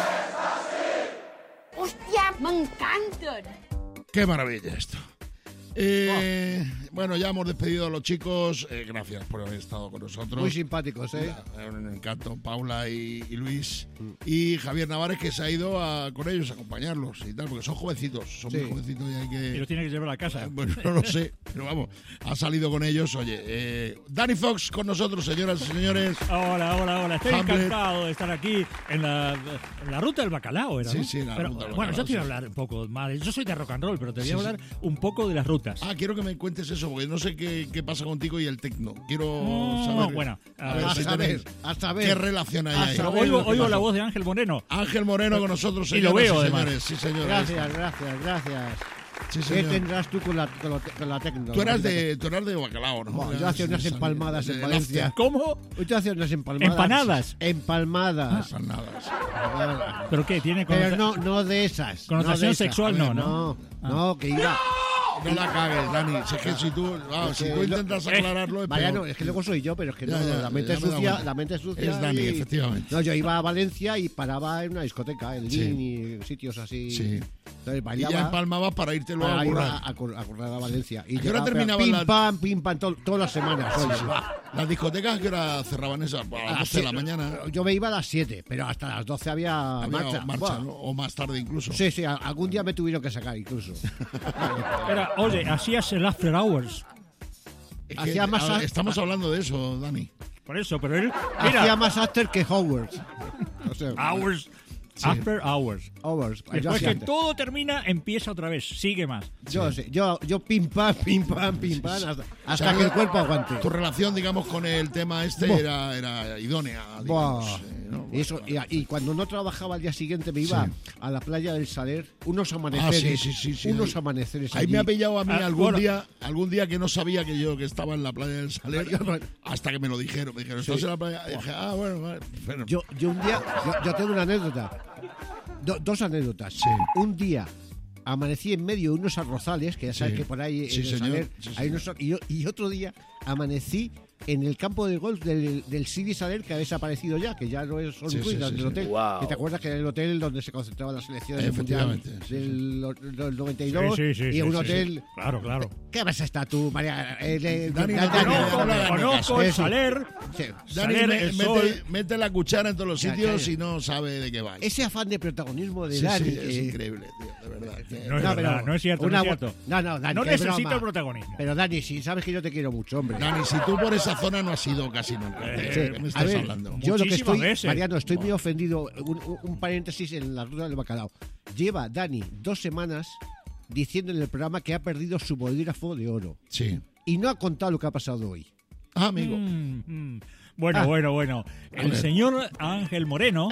¡Hostia! ¡Me encanten! Qué maravilla esto. Bueno, ya hemos despedido a los chicos. Gracias por haber estado con nosotros. Muy simpáticos, Un encanto, Paula y Luis. Y Javier Navares, que se ha ido con ellos a acompañarlos y tal, porque son jovencitos. Son muy jovencitos y hay que... Y lo tiene que llevar a casa. Bueno, no lo sé, pero vamos, ha salido con ellos. Oye, Danny Fox con nosotros, señoras y señores. Hola. Estoy Hamlet. encantado de estar aquí en la ruta del bacalao, ¿era? Sí, ¿no? sí, la Pero, ruta del bueno, bacalao, yo te voy a sí. hablar un poco más. Yo soy de rock and roll, pero te voy a Sí, hablar un poco de las rutas. Quiero que me cuentes eso, porque no sé qué pasa contigo y el tecno. Quiero saber. Bueno, a saber qué relación hay ahí. Pero oigo la voz de Ángel Moreno. Ángel Moreno con nosotros, Y lo señoras veo, y además. señores. Sí, señores. Gracias. Sí, ¿Qué señor. tendrás tú con la tecno? Tú eras de bacalao, ¿no? Bueno, yo hacía unas empalmadas en de Valencia. ¿Cómo? Yo hacía unas empalmadas. Empalmadas. ¿Pero qué? ¿Tiene Pero no de esas. connotación no de esas. sexual? No. No, que iba... No la cagues, Dani. Si es que si tú intentas aclararlo, es Mariano, peor. es que luego soy yo, pero es que Ya, no, ya, la mente ya es me he dado sucia. cuenta. La mente es sucia. Es Dani, efectivamente. No, yo iba a Valencia y paraba en una discoteca, en Sí. Lin y sitios así. Sí. Entonces Y bailaba. ya empalmabas para irte luego a para ir currar. a currar a Valencia. Y ¿A qué hora llegaba, terminaban las- pim pam, todas las semanas. Sí, oye. sí. Las discotecas, ¿qué hora cerraban esas? A las 12 de la mañana. Yo me iba a las 7, pero hasta las 12 había marcha. marcha, Buah. ¿no? O más tarde incluso. Sí, algún día me tuvieron que sacar incluso. Oye, hacías el After Hours. Es que, Hacía más ahora a- estamos hablando de eso, Dani. Por eso, pero él... Hacía Mira, más after que Hogwarts. O sea, Hours. After Hours. Hours. Yo Después hacía que antes. todo termina, empieza otra vez. Sigue más. Yo pim pam, hasta O sea, que el cuerpo aguante. Tu relación, digamos, con el tema este Buah. era idónea, Buah. digamos. ¿no? Eso, y cuando no trabajaba al día siguiente me iba Sí. a la playa del Saler, unos amaneceres. sí. Unos amaneceres Ahí allí. me ha pillado a mí bueno. algún día que no sabía que estaba en la playa del Saler, hasta que me lo dijeron. Me dijeron, ¿estás Sí. en la playa? Y dije, bueno, vale. Bueno. Yo un día, yo tengo una anécdota. Dos anécdotas. Sí. Un día amanecí en medio de unos arrozales, que ya sabes Sí. que por ahí Sí, en el señor. Saler Sí, hay señor. unos, y otro día amanecí en el campo de golf del City Saler, que ha desaparecido ya, que ya no es son Sí, ruinas sí, del sí. hotel. Wow. Que te acuerdas que era el hotel donde se concentraban las selecciones del mundial Efectivamente, sí, del 92 y un hotel. Claro. ¿Qué vas a estar tú, María? Dani, no tiene habla, Conozco el Saler. Dani Saler, el sol. mete la cuchara en todos los Ya, sitios ya. y no sabe de qué va. Ese afán de protagonismo de Sí, Dani. sí, es increíble, tío, de verdad. No es verdad, no es cierto, no es cierto. No, Dani, No qué necesito broma. el protagonismo. Pero Dani, si sabes que yo te quiero mucho, hombre. Dani, si tú por esa zona no has ido casi nunca. Sí. ¿De qué me A estás ver, hablando? yo lo que Muchísimas estoy, veces. Mariano, estoy muy ofendido. Un paréntesis en la ruta del bacalao. Lleva Dani 2 semanas diciendo en el programa que ha perdido su bolígrafo de oro. Sí. Y no ha contado lo que ha pasado hoy. Ah, amigo. Bueno. A El ver. señor Ángel Moreno,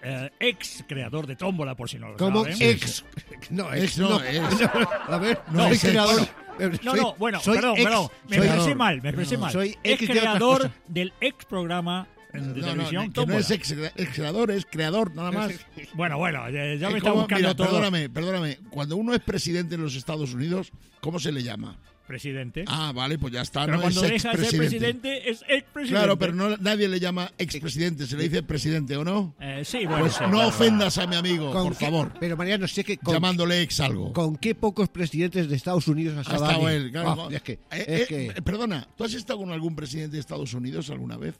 ex creador de Tómbola, por si no lo Como saben. ex. No, Ex no, es. A ver, No, soy es ex. creador. Perdón. Me expresé mal. Soy Es ex de otras creador cosas. del ex programa de televisión que no Tómbola. es ex creador, es creador, nada más. Bueno, ya me Es está como- buscando mira, todo. perdóname. Cuando uno es presidente en los Estados Unidos, ¿cómo se le llama? Presidente. Ah, vale, pues ya está. Pero no cuando es deja de ser expresidente. presidente, es expresidente. Claro, pero nadie le llama expresidente, se le dice presidente, ¿o no? Sí, bueno. Pues sí, no claro, ofendas a mi amigo, ¿Con por qué- favor, Pero Mariano, sé que llamándole ex algo. con qué pocos presidentes de Estados Unidos ha Ha estado estado Dani. él, claro. Ah, es que Perdona, ¿tú has estado con algún presidente de Estados Unidos alguna vez?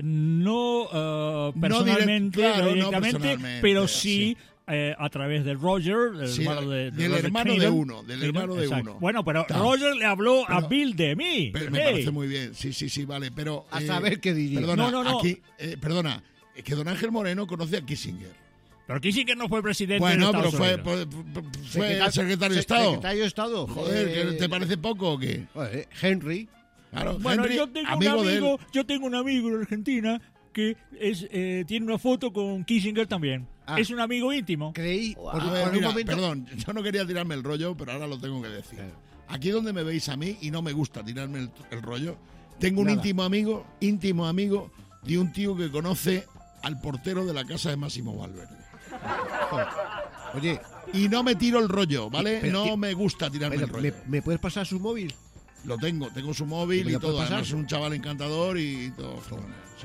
No personalmente, claro, no directamente, personalmente, pero sí. A través de Roger, el Sí, hermano de del Roger hermano de Clinton. uno, del hermano de Exacto. uno. Bueno, pero Está. Roger le habló a Pero- Bill de mí. Me Hey. parece muy bien, sí, vale, pero... A saber qué diría. Perdona, No. aquí, perdona, es que don Ángel Moreno conoce a Kissinger. Pero Kissinger no fue presidente Bueno, de pero Estados fue Unidos. secretario de Estado. Secretario de Estado. Joder, ¿que ¿te parece poco o qué? Joder, Henry. Claro, Bueno, Henry, yo tengo amigo yo tengo un amigo en Argentina que tiene una foto con Kissinger también. Ah. Es un amigo íntimo. Creí de él. por A ver, un mira, momento. perdón, yo no quería tirarme el rollo, pero ahora lo tengo que decir. Aquí donde me veis a mí, y no me gusta tirarme el rollo, tengo un Nada. íntimo amigo de un tío que conoce al portero de la casa de Máximo Valverde. Joder. Oye, Y no me tiro el rollo, ¿vale? Pero, No me gusta tirarme pero, el rollo. ¿me puedes pasar su móvil? Lo tengo su móvil ¿Me y lo todo. puedes pasar? Además es un chaval encantador y todo. O sea,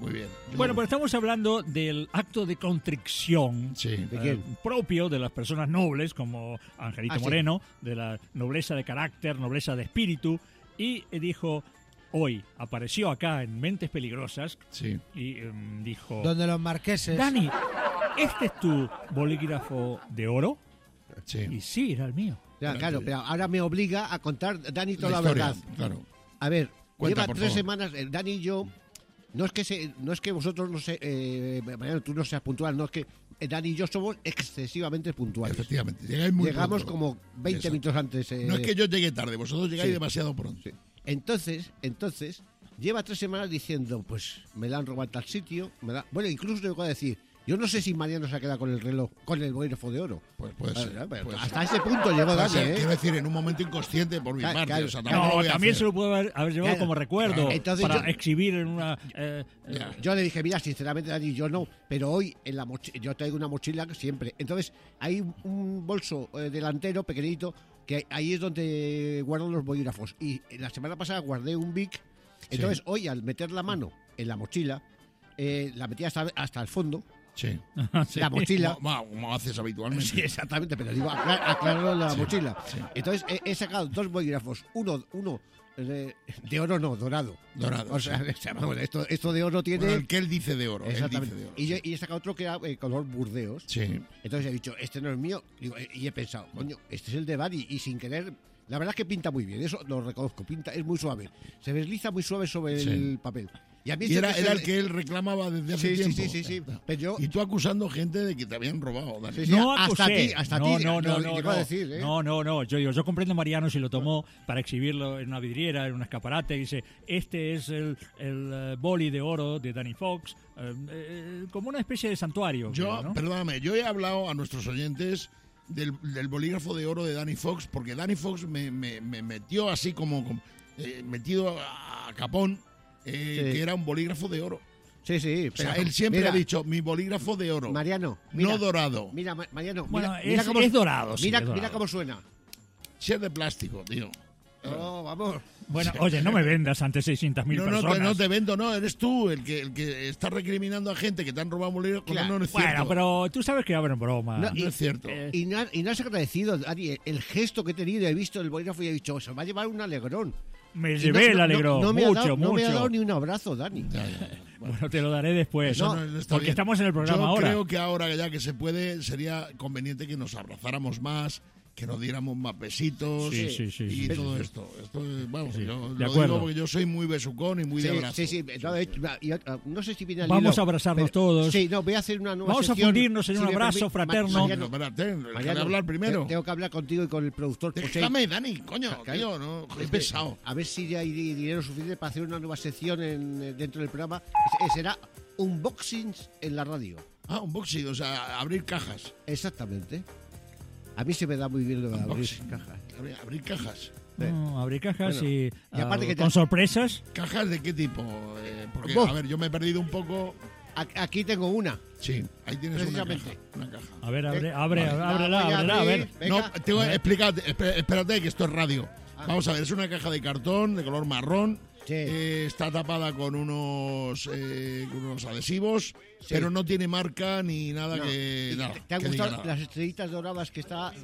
muy bien. Bueno, pues estamos hablando del acto de contrición propio de las personas nobles, como Angelito Moreno, de la nobleza de carácter, nobleza de espíritu, y dijo, hoy apareció acá en Mentes Peligrosas y dijo... Donde los marqueses... Dani, ¿este es tu bolígrafo de oro? Sí. Y sí, era el mío. Ya, claro, pero ahora me obliga a contar, Dani, toda la historia, verdad. Claro. A ver, Cuenta, lleva por 3 favor. semanas, Dani y yo, no es que vosotros no sé, Mariano, tú no seas puntual, no es que Dani y yo somos excesivamente puntuales. Efectivamente, llegáis muy Llegamos pronto. como 20 minutos antes. No es que yo llegue tarde, vosotros llegáis demasiado pronto. Entonces, lleva 3 semanas diciendo, pues me la han robado en tal sitio, bueno, incluso tengo que decir, yo no sé si Mariano se ha quedado con el reloj, con el bolígrafo de oro. Pues puede ser. Hasta ese punto llegó Dani, Quiero decir, en un momento inconsciente por mi parte. Claro. O sea, tampoco lo No, voy a también hacer. se lo puede haber llevado como recuerdo Entonces para yo- exhibir en una... Yo le dije, mira, sinceramente, Dani, yo no, pero hoy en la yo traigo una mochila siempre. Entonces, hay un bolso delantero pequeñito que ahí es donde guardo los bolígrafos. Y la semana pasada guardé un Bic. Entonces, hoy al meter la mano en la mochila, la metí hasta el fondo. Sí. La mochila. Como haces habitualmente. Sí, exactamente, pero digo, aclararlo en la mochila. Sí. Entonces, he sacado 2 bolígrafos, uno de oro no, dorado. Dorado, O sea, sí. vamos, esto de oro tiene... Bueno, el que él dice de oro. Él Exactamente. dice de oro. Y he sacado otro que era color burdeos. Sí. Entonces he dicho, este no es mío. Y he pensado, coño, este es el de Dani. Y sin querer, la verdad es que pinta muy bien. Eso lo reconozco. Es muy suave. Se desliza muy suave sobre el papel. Y a mí Y era el que él reclamaba desde hace tiempo. Sí. Pero Y tú acusando gente de que te habían robado, Dani. Sí, sí, No hasta acusé. ti, no, lo iba a decir, ¿eh? No. Yo comprendo a Mariano si lo tomó para exhibirlo en una vidriera, en un escaparate, y dice, este es el boli de oro de Danny Fox, como una especie de santuario. creo, ¿no? Perdóname, yo he hablado a nuestros oyentes del bolígrafo de oro de Danny Fox, porque Danny Fox me metió así como metido a capón, que era un bolígrafo de oro. Sí. O sea, él siempre ha dicho, mi bolígrafo de oro. Mariano. No dorado. Mira, Mariano. Bueno, mira cómo, es dorado, sí, Mira, es dorado. mira cómo suena. Si es de plástico, tío. No, vamos. Bueno, oye, no me vendas ante 600.000 personas. No te vendo, no, eres tú el que está recriminando a gente que te han robado un bolígrafo. Claro. No es cierto. Bueno, pero tú sabes que abren broma. No es cierto. Y no has agradecido, Dani, el gesto que he tenido. He visto el bolígrafo y he dicho, se va a llevar un alegrón. Me Y llevé el alegrón, no me ha mucho, dado, No me ha mucho. dado ni un abrazo, Dani. Bueno, te lo daré después. Eso no está porque bien. estamos en el programa Yo ahora. creo que ahora ya que se puede, sería conveniente que nos abrazáramos más, que nos diéramos más besitos Sí, y sí. todo esto. Vamos, Sí, yo de lo acuerdo. digo porque yo soy muy besucón y muy de abrazo. Sí. No, de hecho, no sé si viene al Vamos hilo, a abrazarnos pero- todos. Sí, no, voy a hacer una nueva Vamos a sección. fundirnos en un me abrazo fraterno. Mariano, Espérate, déjame Mariano, hablar primero. Tengo que hablar contigo y con el productor. José. Déjame, Dani, coño, Claro. tío, no, Es es que, pesado. A ver si hay dinero suficiente para hacer una nueva sección dentro del programa. Será unboxings en la radio. Unboxing, o sea, abrir cajas. Exactamente. A mí se me da muy bien lo de abrir Unboxing. cajas. Abrir cajas. No, abrir cajas Bueno, y aparte que con sorpresas. ¿Cajas de qué tipo? Porque, Vos. a ver, yo me he perdido un poco. Aquí tengo una. Sí, ahí tienes Precisamente. una caja. A ver, Vale. ábrela, a ver. No, explícate, espérate que esto es radio. Vamos a ver, es una caja de cartón de color marrón. Está tapada con unos adhesivos, pero no tiene marca ni nada No. que. ¿Y Nada, ¿Te han que diga gustado nada. las estrellitas doradas que está?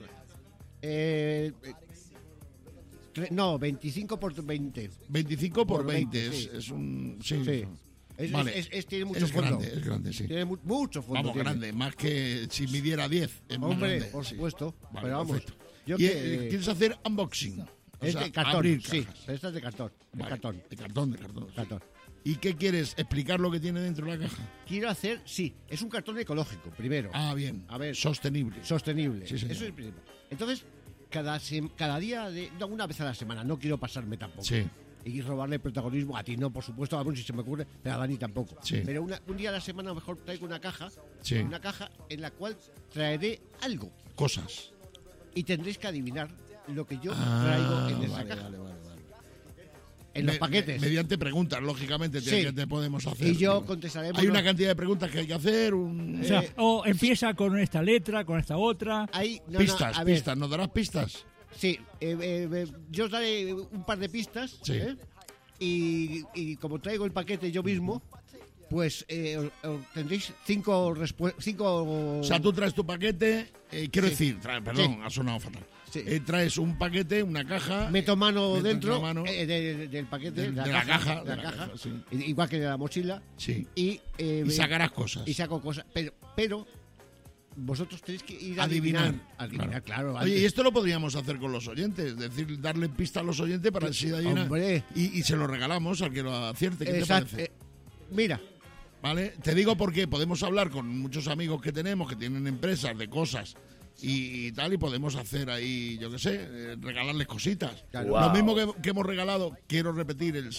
No, 25 por 20. 25 por Por 20, 20, sí. es un. Sí. Sí. Vale. Tiene mucho es fondo. grande, es grande, sí. Tiene mucho fondo. Vamos, tiene. grande, más que si midiera 10. Es más Hombre, grande, por sí. supuesto. Vale, pero vamos. perfecto. Yo ¿Y que- quieres hacer unboxing? O Es sea, de cartón, abrir sí. cajas. Pero esta es de cartón. De Vale, cartón. De cartón, de cartón. sí. Cartón. ¿Y qué quieres? ¿Explicar lo que tiene dentro de la caja? Quiero hacer, sí, es un cartón ecológico, primero. Ah, bien. A ver. Sostenible. Sostenible. Sí, señor. Eso es el principio. Entonces, cada día, no, una vez a la semana, no quiero pasarme tampoco. Sí. Y robarle protagonismo a ti, no, por supuesto, a ver si se me ocurre, pero a Dani tampoco. Sí. Pero un día a la semana a lo mejor traigo una caja, Sí. una caja en la cual traeré algo. Cosas. Y tendréis que adivinar lo que yo Ah, traigo en esa vale, caja. vale. En los paquetes. Mediante preguntas, lógicamente, Sí. que te podemos hacer. Y yo contestaremos. Hay una cantidad de preguntas que hay que hacer. O sea, o empieza con esta letra, con esta otra. Pistas, a ver. pistas. ¿Nos darás pistas? Sí, yo os daré un par de pistas. Sí. Y como traigo el paquete yo mismo, Pues tendréis 5 O sea, tú traes tu paquete, quiero decir, perdón, ha sonado fatal. Sí. Traes un paquete, una caja. Meto mano dentro mano, del paquete, de la caja. Sí. Igual que de la mochila. Sí. Y sacarás cosas. Y saco cosas. Pero vosotros tenéis que ir a adivinar, claro. Oye, y esto lo podríamos hacer con los oyentes, es decir, darle pista a los oyentes para así adivinar. Hombre. Y se lo regalamos al que lo acierte. ¿Qué Exacto. te parece? Mira. ¿Vale? Te digo porque podemos hablar con muchos amigos que tenemos que tienen empresas de cosas y tal, y podemos hacer ahí, yo qué sé, regalarles cositas. Claro. Lo mismo que hemos regalado, quiero repetir, el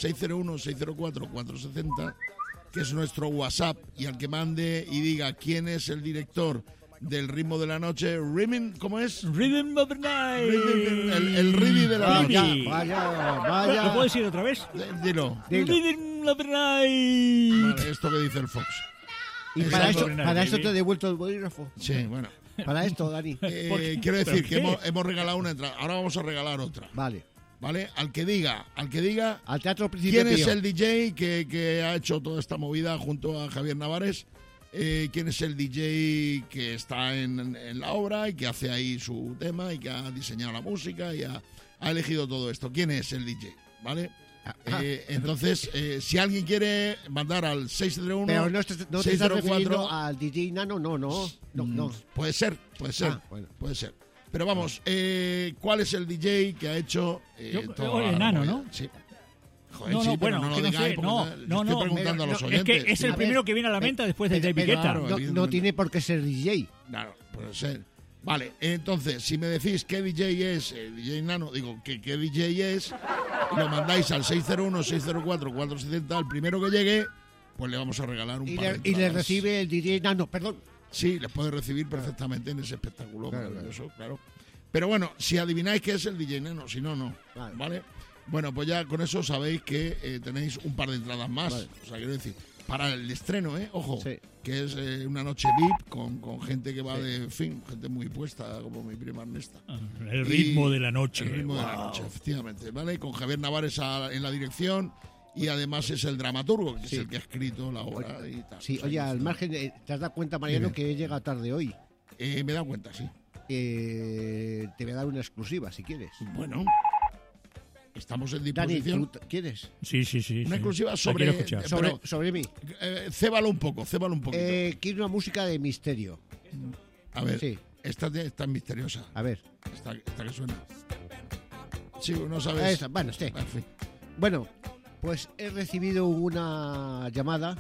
601-604-470, que es nuestro WhatsApp, y al que mande y diga quién es el director del ritmo de la noche, ¿cómo es? Rhythm of the Night. El Ridi de la noche. Vaya. ¿Lo puedes decir otra vez? Dilo. Rhythm of the Night. Vale, esto que dice el Fox. Y para eso te he devuelto el bolígrafo. Sí, bueno. Para esto, Dani. Quiero decir que hemos regalado una entrada. Ahora vamos a regalar otra. Vale. Al que diga al Teatro Príncipe quién Pío. es el DJ que ha hecho toda esta movida junto a Javier Navares, quién es el DJ que está en la obra y que hace ahí su tema y que ha diseñado la música y ha elegido todo esto. ¿Quién es el DJ? ¿Vale? Entonces, si alguien quiere mandar al 601 pero no te estás 604 refiriendo al DJ Nano, no. Puede ser. Bueno. Puede ser. Pero vamos, ¿cuál es el DJ que ha hecho Oye, Nano, ¿no? Sí. Joder, no, bueno, no lo digáis, no, estoy preguntando a los oyentes. Es que es el primero que viene a la mente después de David Guetta. No tiene por qué ser DJ. Claro, puede ser. Vale, entonces, si me decís qué DJ es, DJ Nano, digo, qué DJ es, lo mandáis al 601-604-470, el primero que llegue, pues le vamos a regalar un par de y le recibe el DJ Nano, perdón. Sí, les puede recibir perfectamente en ese espectáculo maravilloso, claro. Pero bueno, si adivináis qué es el DJ Nano, si no, no. ¿Vale? Bueno, pues ya con eso sabéis que tenéis un par de entradas más. Vale. O sea, quiero decir, para el estreno, ojo, que es una noche VIP con gente que va gente muy puesta, como mi prima Ernesta. El ritmo de la noche. El ritmo de la noche, efectivamente, ¿vale? Con Javier Navares en la dirección. Y además es el dramaturgo, que es el que ha escrito la obra y tal. Sí, oye, al margen, ¿te has dado cuenta, Mariano, que llega tarde hoy? Me he dado cuenta, sí. Te voy a dar una exclusiva, si quieres. Bueno, estamos en disposición. Dani, ¿tú quieres? Sí. Una exclusiva sobre mí. Cébalo un poco. Quiero una música de misterio. A ver, esta es misteriosa. A ver. Esta que suena. Sí, no sabes. Bueno, En fin. Bueno, pues he recibido una llamada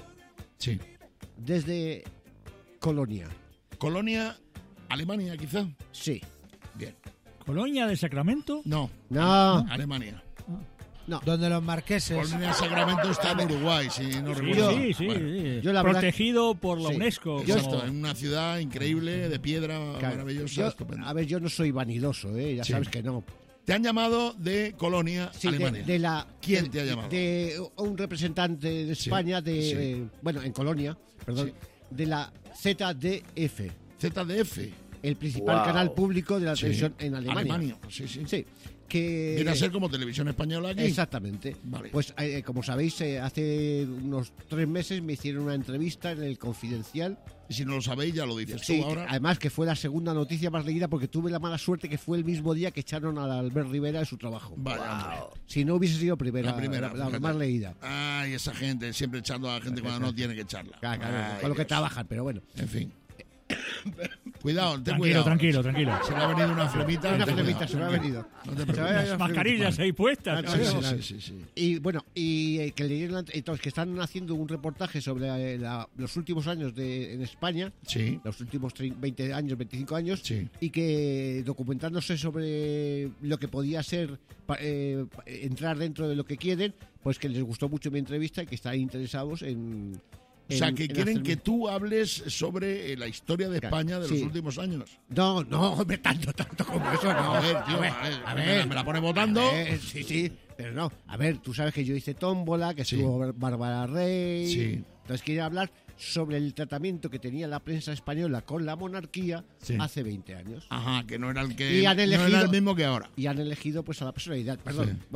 desde Colonia. ¿Colonia, Alemania, quizá? Sí. Bien. ¿Colonia de Sacramento? No. Alemania. No. Donde los marqueses. Colonia Sacramento está en Uruguay, si no recuerdo. Sí. Yo protegido por la UNESCO. Exacto, en una ciudad increíble, de piedra, maravillosa, estupenda. A ver, yo no soy vanidoso, ya sabes que no. Te han llamado de Colonia, Alemania. ¿Quién te ha llamado? De un representante de España, en Colonia, perdón, de la ZDF. ZDF. El principal canal público de la televisión en Alemania. Sí. Que viene a ser como Televisión Española aquí. Exactamente. Vale. Pues como sabéis, hace unos 3 meses me hicieron una entrevista en el Confidencial. Y si no lo sabéis, ya lo dices tú ahora. Además que fue la segunda noticia más leída porque tuve la mala suerte que fue el mismo día que echaron a Albert Rivera de su trabajo. Vaya, si no hubiese sido la más leída. Ay, esa gente, siempre echando a la gente cuando no tiene que echarla. Claro, con lo que trabajan, pero bueno. En fin. Cuidado, tranquilo. Se me ha venido una flemita. Se me ha venido. No te preocupes. Las mascarillas ahí puestas. Sí. Y bueno, que leyeron entonces que están haciendo un reportaje sobre los últimos años en España. Sí. Los últimos 20 años, 25 años. Sí. Y que documentándose sobre lo que podía ser entrar dentro de lo que quieren, pues que les gustó mucho mi entrevista y que están interesados en... O sea, que quieren que tú hables sobre la historia de España de los últimos años. No, hombre, tanto como eso, no. A ver, tío, a ver, me la pone votando. Sí, pero no. A ver, tú sabes que yo hice tómbola, que estuvo Bárbara Rey. Sí. Entonces quería hablar sobre el tratamiento que tenía la prensa española con la monarquía hace 20 años. Ajá, que no era el mismo que ahora. Y han elegido pues a la personalidad. Perdón, bueno.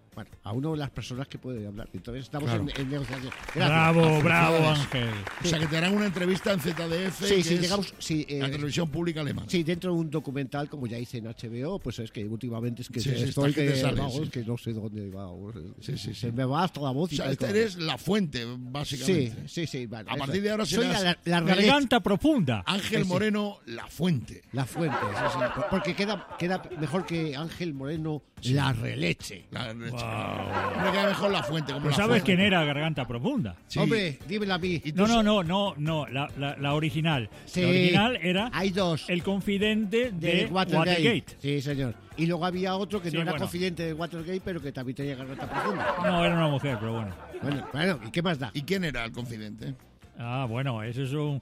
Bueno, a una de las personas que puede hablar. Entonces estamos Claro. en negociación. Bravo, bravo, Ángel. O sea, que te harán una entrevista en ZDF, Sí, que sí, es llegamos. Sí, la televisión pública alemana. Sí, dentro de un documental, como ya hice en HBO, pues es que últimamente es que Sí, sí, estoy está que te que, sale, vamos, sí. que no sé dónde va. Sí, sí, sí. Se me va hasta la voz. O sea, y este todo. eres la fuente, básicamente. Sí. Bueno, A eso. partir de ahora soy serás la Garganta profunda. Ángel Sí. Moreno, la fuente. La fuente, sí. Porque queda mejor que Ángel Moreno, la releche. La leche. Me queda mejor la fuente. Como ¿Tú la sabes fuente. quién era Garganta profunda? Sí. Hombre, dímela a mí. ¿Y tú No, la original. Sí. La original era Hay dos. el confidente de De Watergate. Sí, señor. Y luego había otro que Sí, no era bueno. confidente de Watergate, pero que también tenía garganta profunda. No, era una mujer, pero bueno. Bueno, ¿y qué más da? ¿Y quién era el confidente? Ah, bueno, eso es un...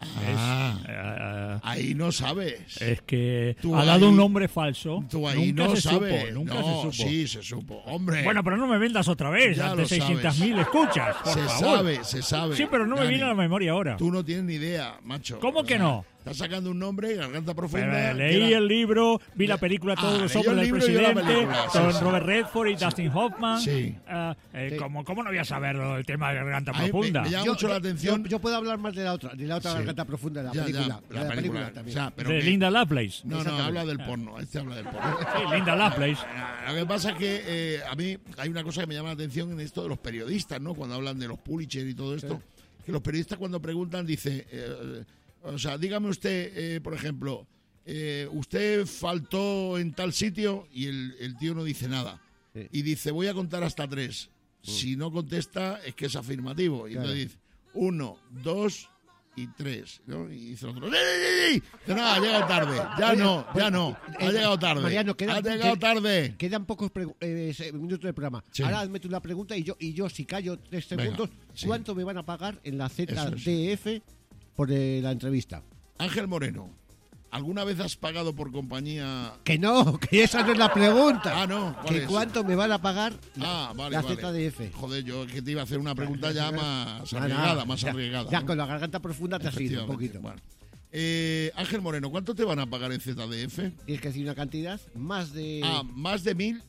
Ahí no sabes. Es que Tú ha ahí- dado un nombre falso. Tú ahí nunca no se sabes. supo, nunca no, se supo. sí, se supo. Hombre. Bueno, pero no me vendas otra vez Ya ante lo sabes. 600.000 escuchas, por se favor. sabe. Sí, pero no me Dani, viene a la memoria ahora. Tú no tienes ni idea, macho. ¿Cómo que no? Estás sacando un nombre, Garganta Profunda. Pero que leí era- el libro, vi la película Todos los leyó hombres el del libro y vio la presidente, película, sí, con sí. Robert Redford y Dustin Hoffman. Sí. ¿Cómo no voy a saberlo el tema de Garganta A mí Profunda? me llama mucho la atención. Yo puedo hablar más de la otra Sí. garganta profunda, de la Ya, película. la de la película también. o sea, pero de que- Linda Lovelace. No, Exactamente. habla del porno. Este habla del porno. Sí, Linda Lovelace. Lo que pasa es que a mí hay una cosa que me llama la atención en esto de los periodistas, ¿no? Cuando hablan de los Pulitzer y todo esto, que los periodistas cuando preguntan dice, o sea, dígame usted, por ejemplo, usted faltó en tal sitio y el tío no dice nada. Sí. Y dice, voy a contar hasta 3. Si no contesta es que es afirmativo. Y Claro. entonces dice, 1, 2 y 3. ¿no? Y dice el otro, ¡ey! Dice, no, ha llegado tarde. Ya no. Ha llegado tarde. Mariano, ha llegado tarde. Quedan pocos minutos de programa. Sí. Ahora hazme una pregunta y yo si callo 3 Venga, segundos, sí. ¿cuánto me van a pagar en la Eso ZDF por la entrevista? Ángel Moreno, ¿alguna vez has pagado por compañía? Que no, que esa no es la pregunta. Ah, no. ¿Cuál Que es? cuánto me van a pagar Vale, la vale. ZDF. Joder, yo que te iba a hacer una pregunta ya más Nada, arriesgada, más ya, arriesgada. Ya ¿no? con la garganta profunda te has ido un Efectivamente. poquito. Bueno. Ángel Moreno, ¿cuánto te van a pagar en ZDF? Tienes que decir una cantidad más de... Más de 1.000.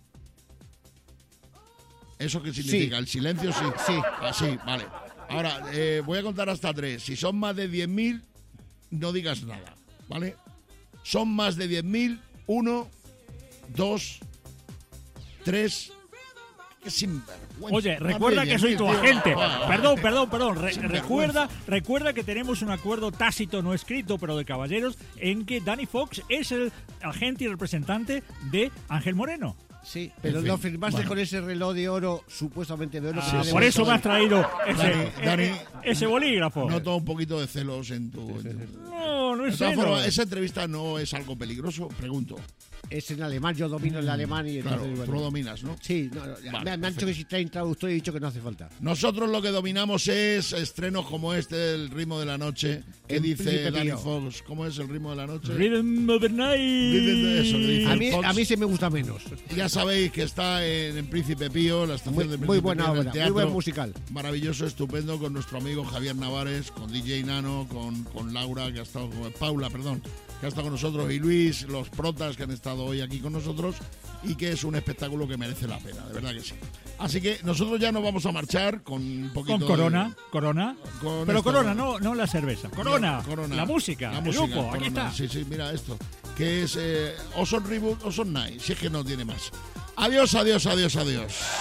¿Eso qué significa? Sí. ¿El silencio sí? Sí. Sí, vale. Ahora, voy a contar hasta 3. Si son más de 10.000, no digas nada, ¿vale? Son más de 10.000, 1, 2, 3... ¡Qué sinvergüenza! Oye, Más recuerda de que soy 10.000, tu tío. agente. Ah, Perdón. Sinvergüenza. Recuerda que tenemos un acuerdo tácito, no escrito, pero de caballeros, en que Danny Fox es el agente y representante de Ángel Moreno. Sí, pero En fin, lo firmaste bueno. con ese reloj de oro, supuestamente de oro. que te Por eso me has devuelto. traído Dani, ese bolígrafo. Noto un poquito de celos en tu... No De es todas celo. formas, ¿esa entrevista no es algo peligroso? Pregunto. Es en alemán, yo domino el alemán y Claro, entonces, tú bueno. lo dominas, ¿no? Sí, me han dicho que si traen traductor y he dicho que no hace falta. Nosotros lo que dominamos es estrenos como este, El ritmo de la noche, que El dice Príncipe Danny Pío. Fox. ¿Cómo es el ritmo de la noche? Rhythm of the night. Eso que dice A el mí, Fox. a mí se me gusta menos. Ya sabéis que está en Príncipe Pío, la estación Muy, de Príncipe muy buena Pío en el obra, muy teatro. buen musical. Maravilloso, estupendo, con nuestro amigo Javier Navares, con DJ Nano, con Laura, que ha estado con Paula, perdón, que ha estado con nosotros, y Luis, los protas que han estado hoy aquí con nosotros, y que es un espectáculo que merece la pena, de verdad que sí. Así que nosotros ya nos vamos a marchar con un poquito Con Corona, de- Corona. con Pero esto- Corona, no la cerveza. Corona, Corona, la música, la el música, grupo, aquí Corona. está. Sí, mira esto, que es o son Reboot o son Night, si es que no tiene más. Adiós, adiós, adiós, adiós.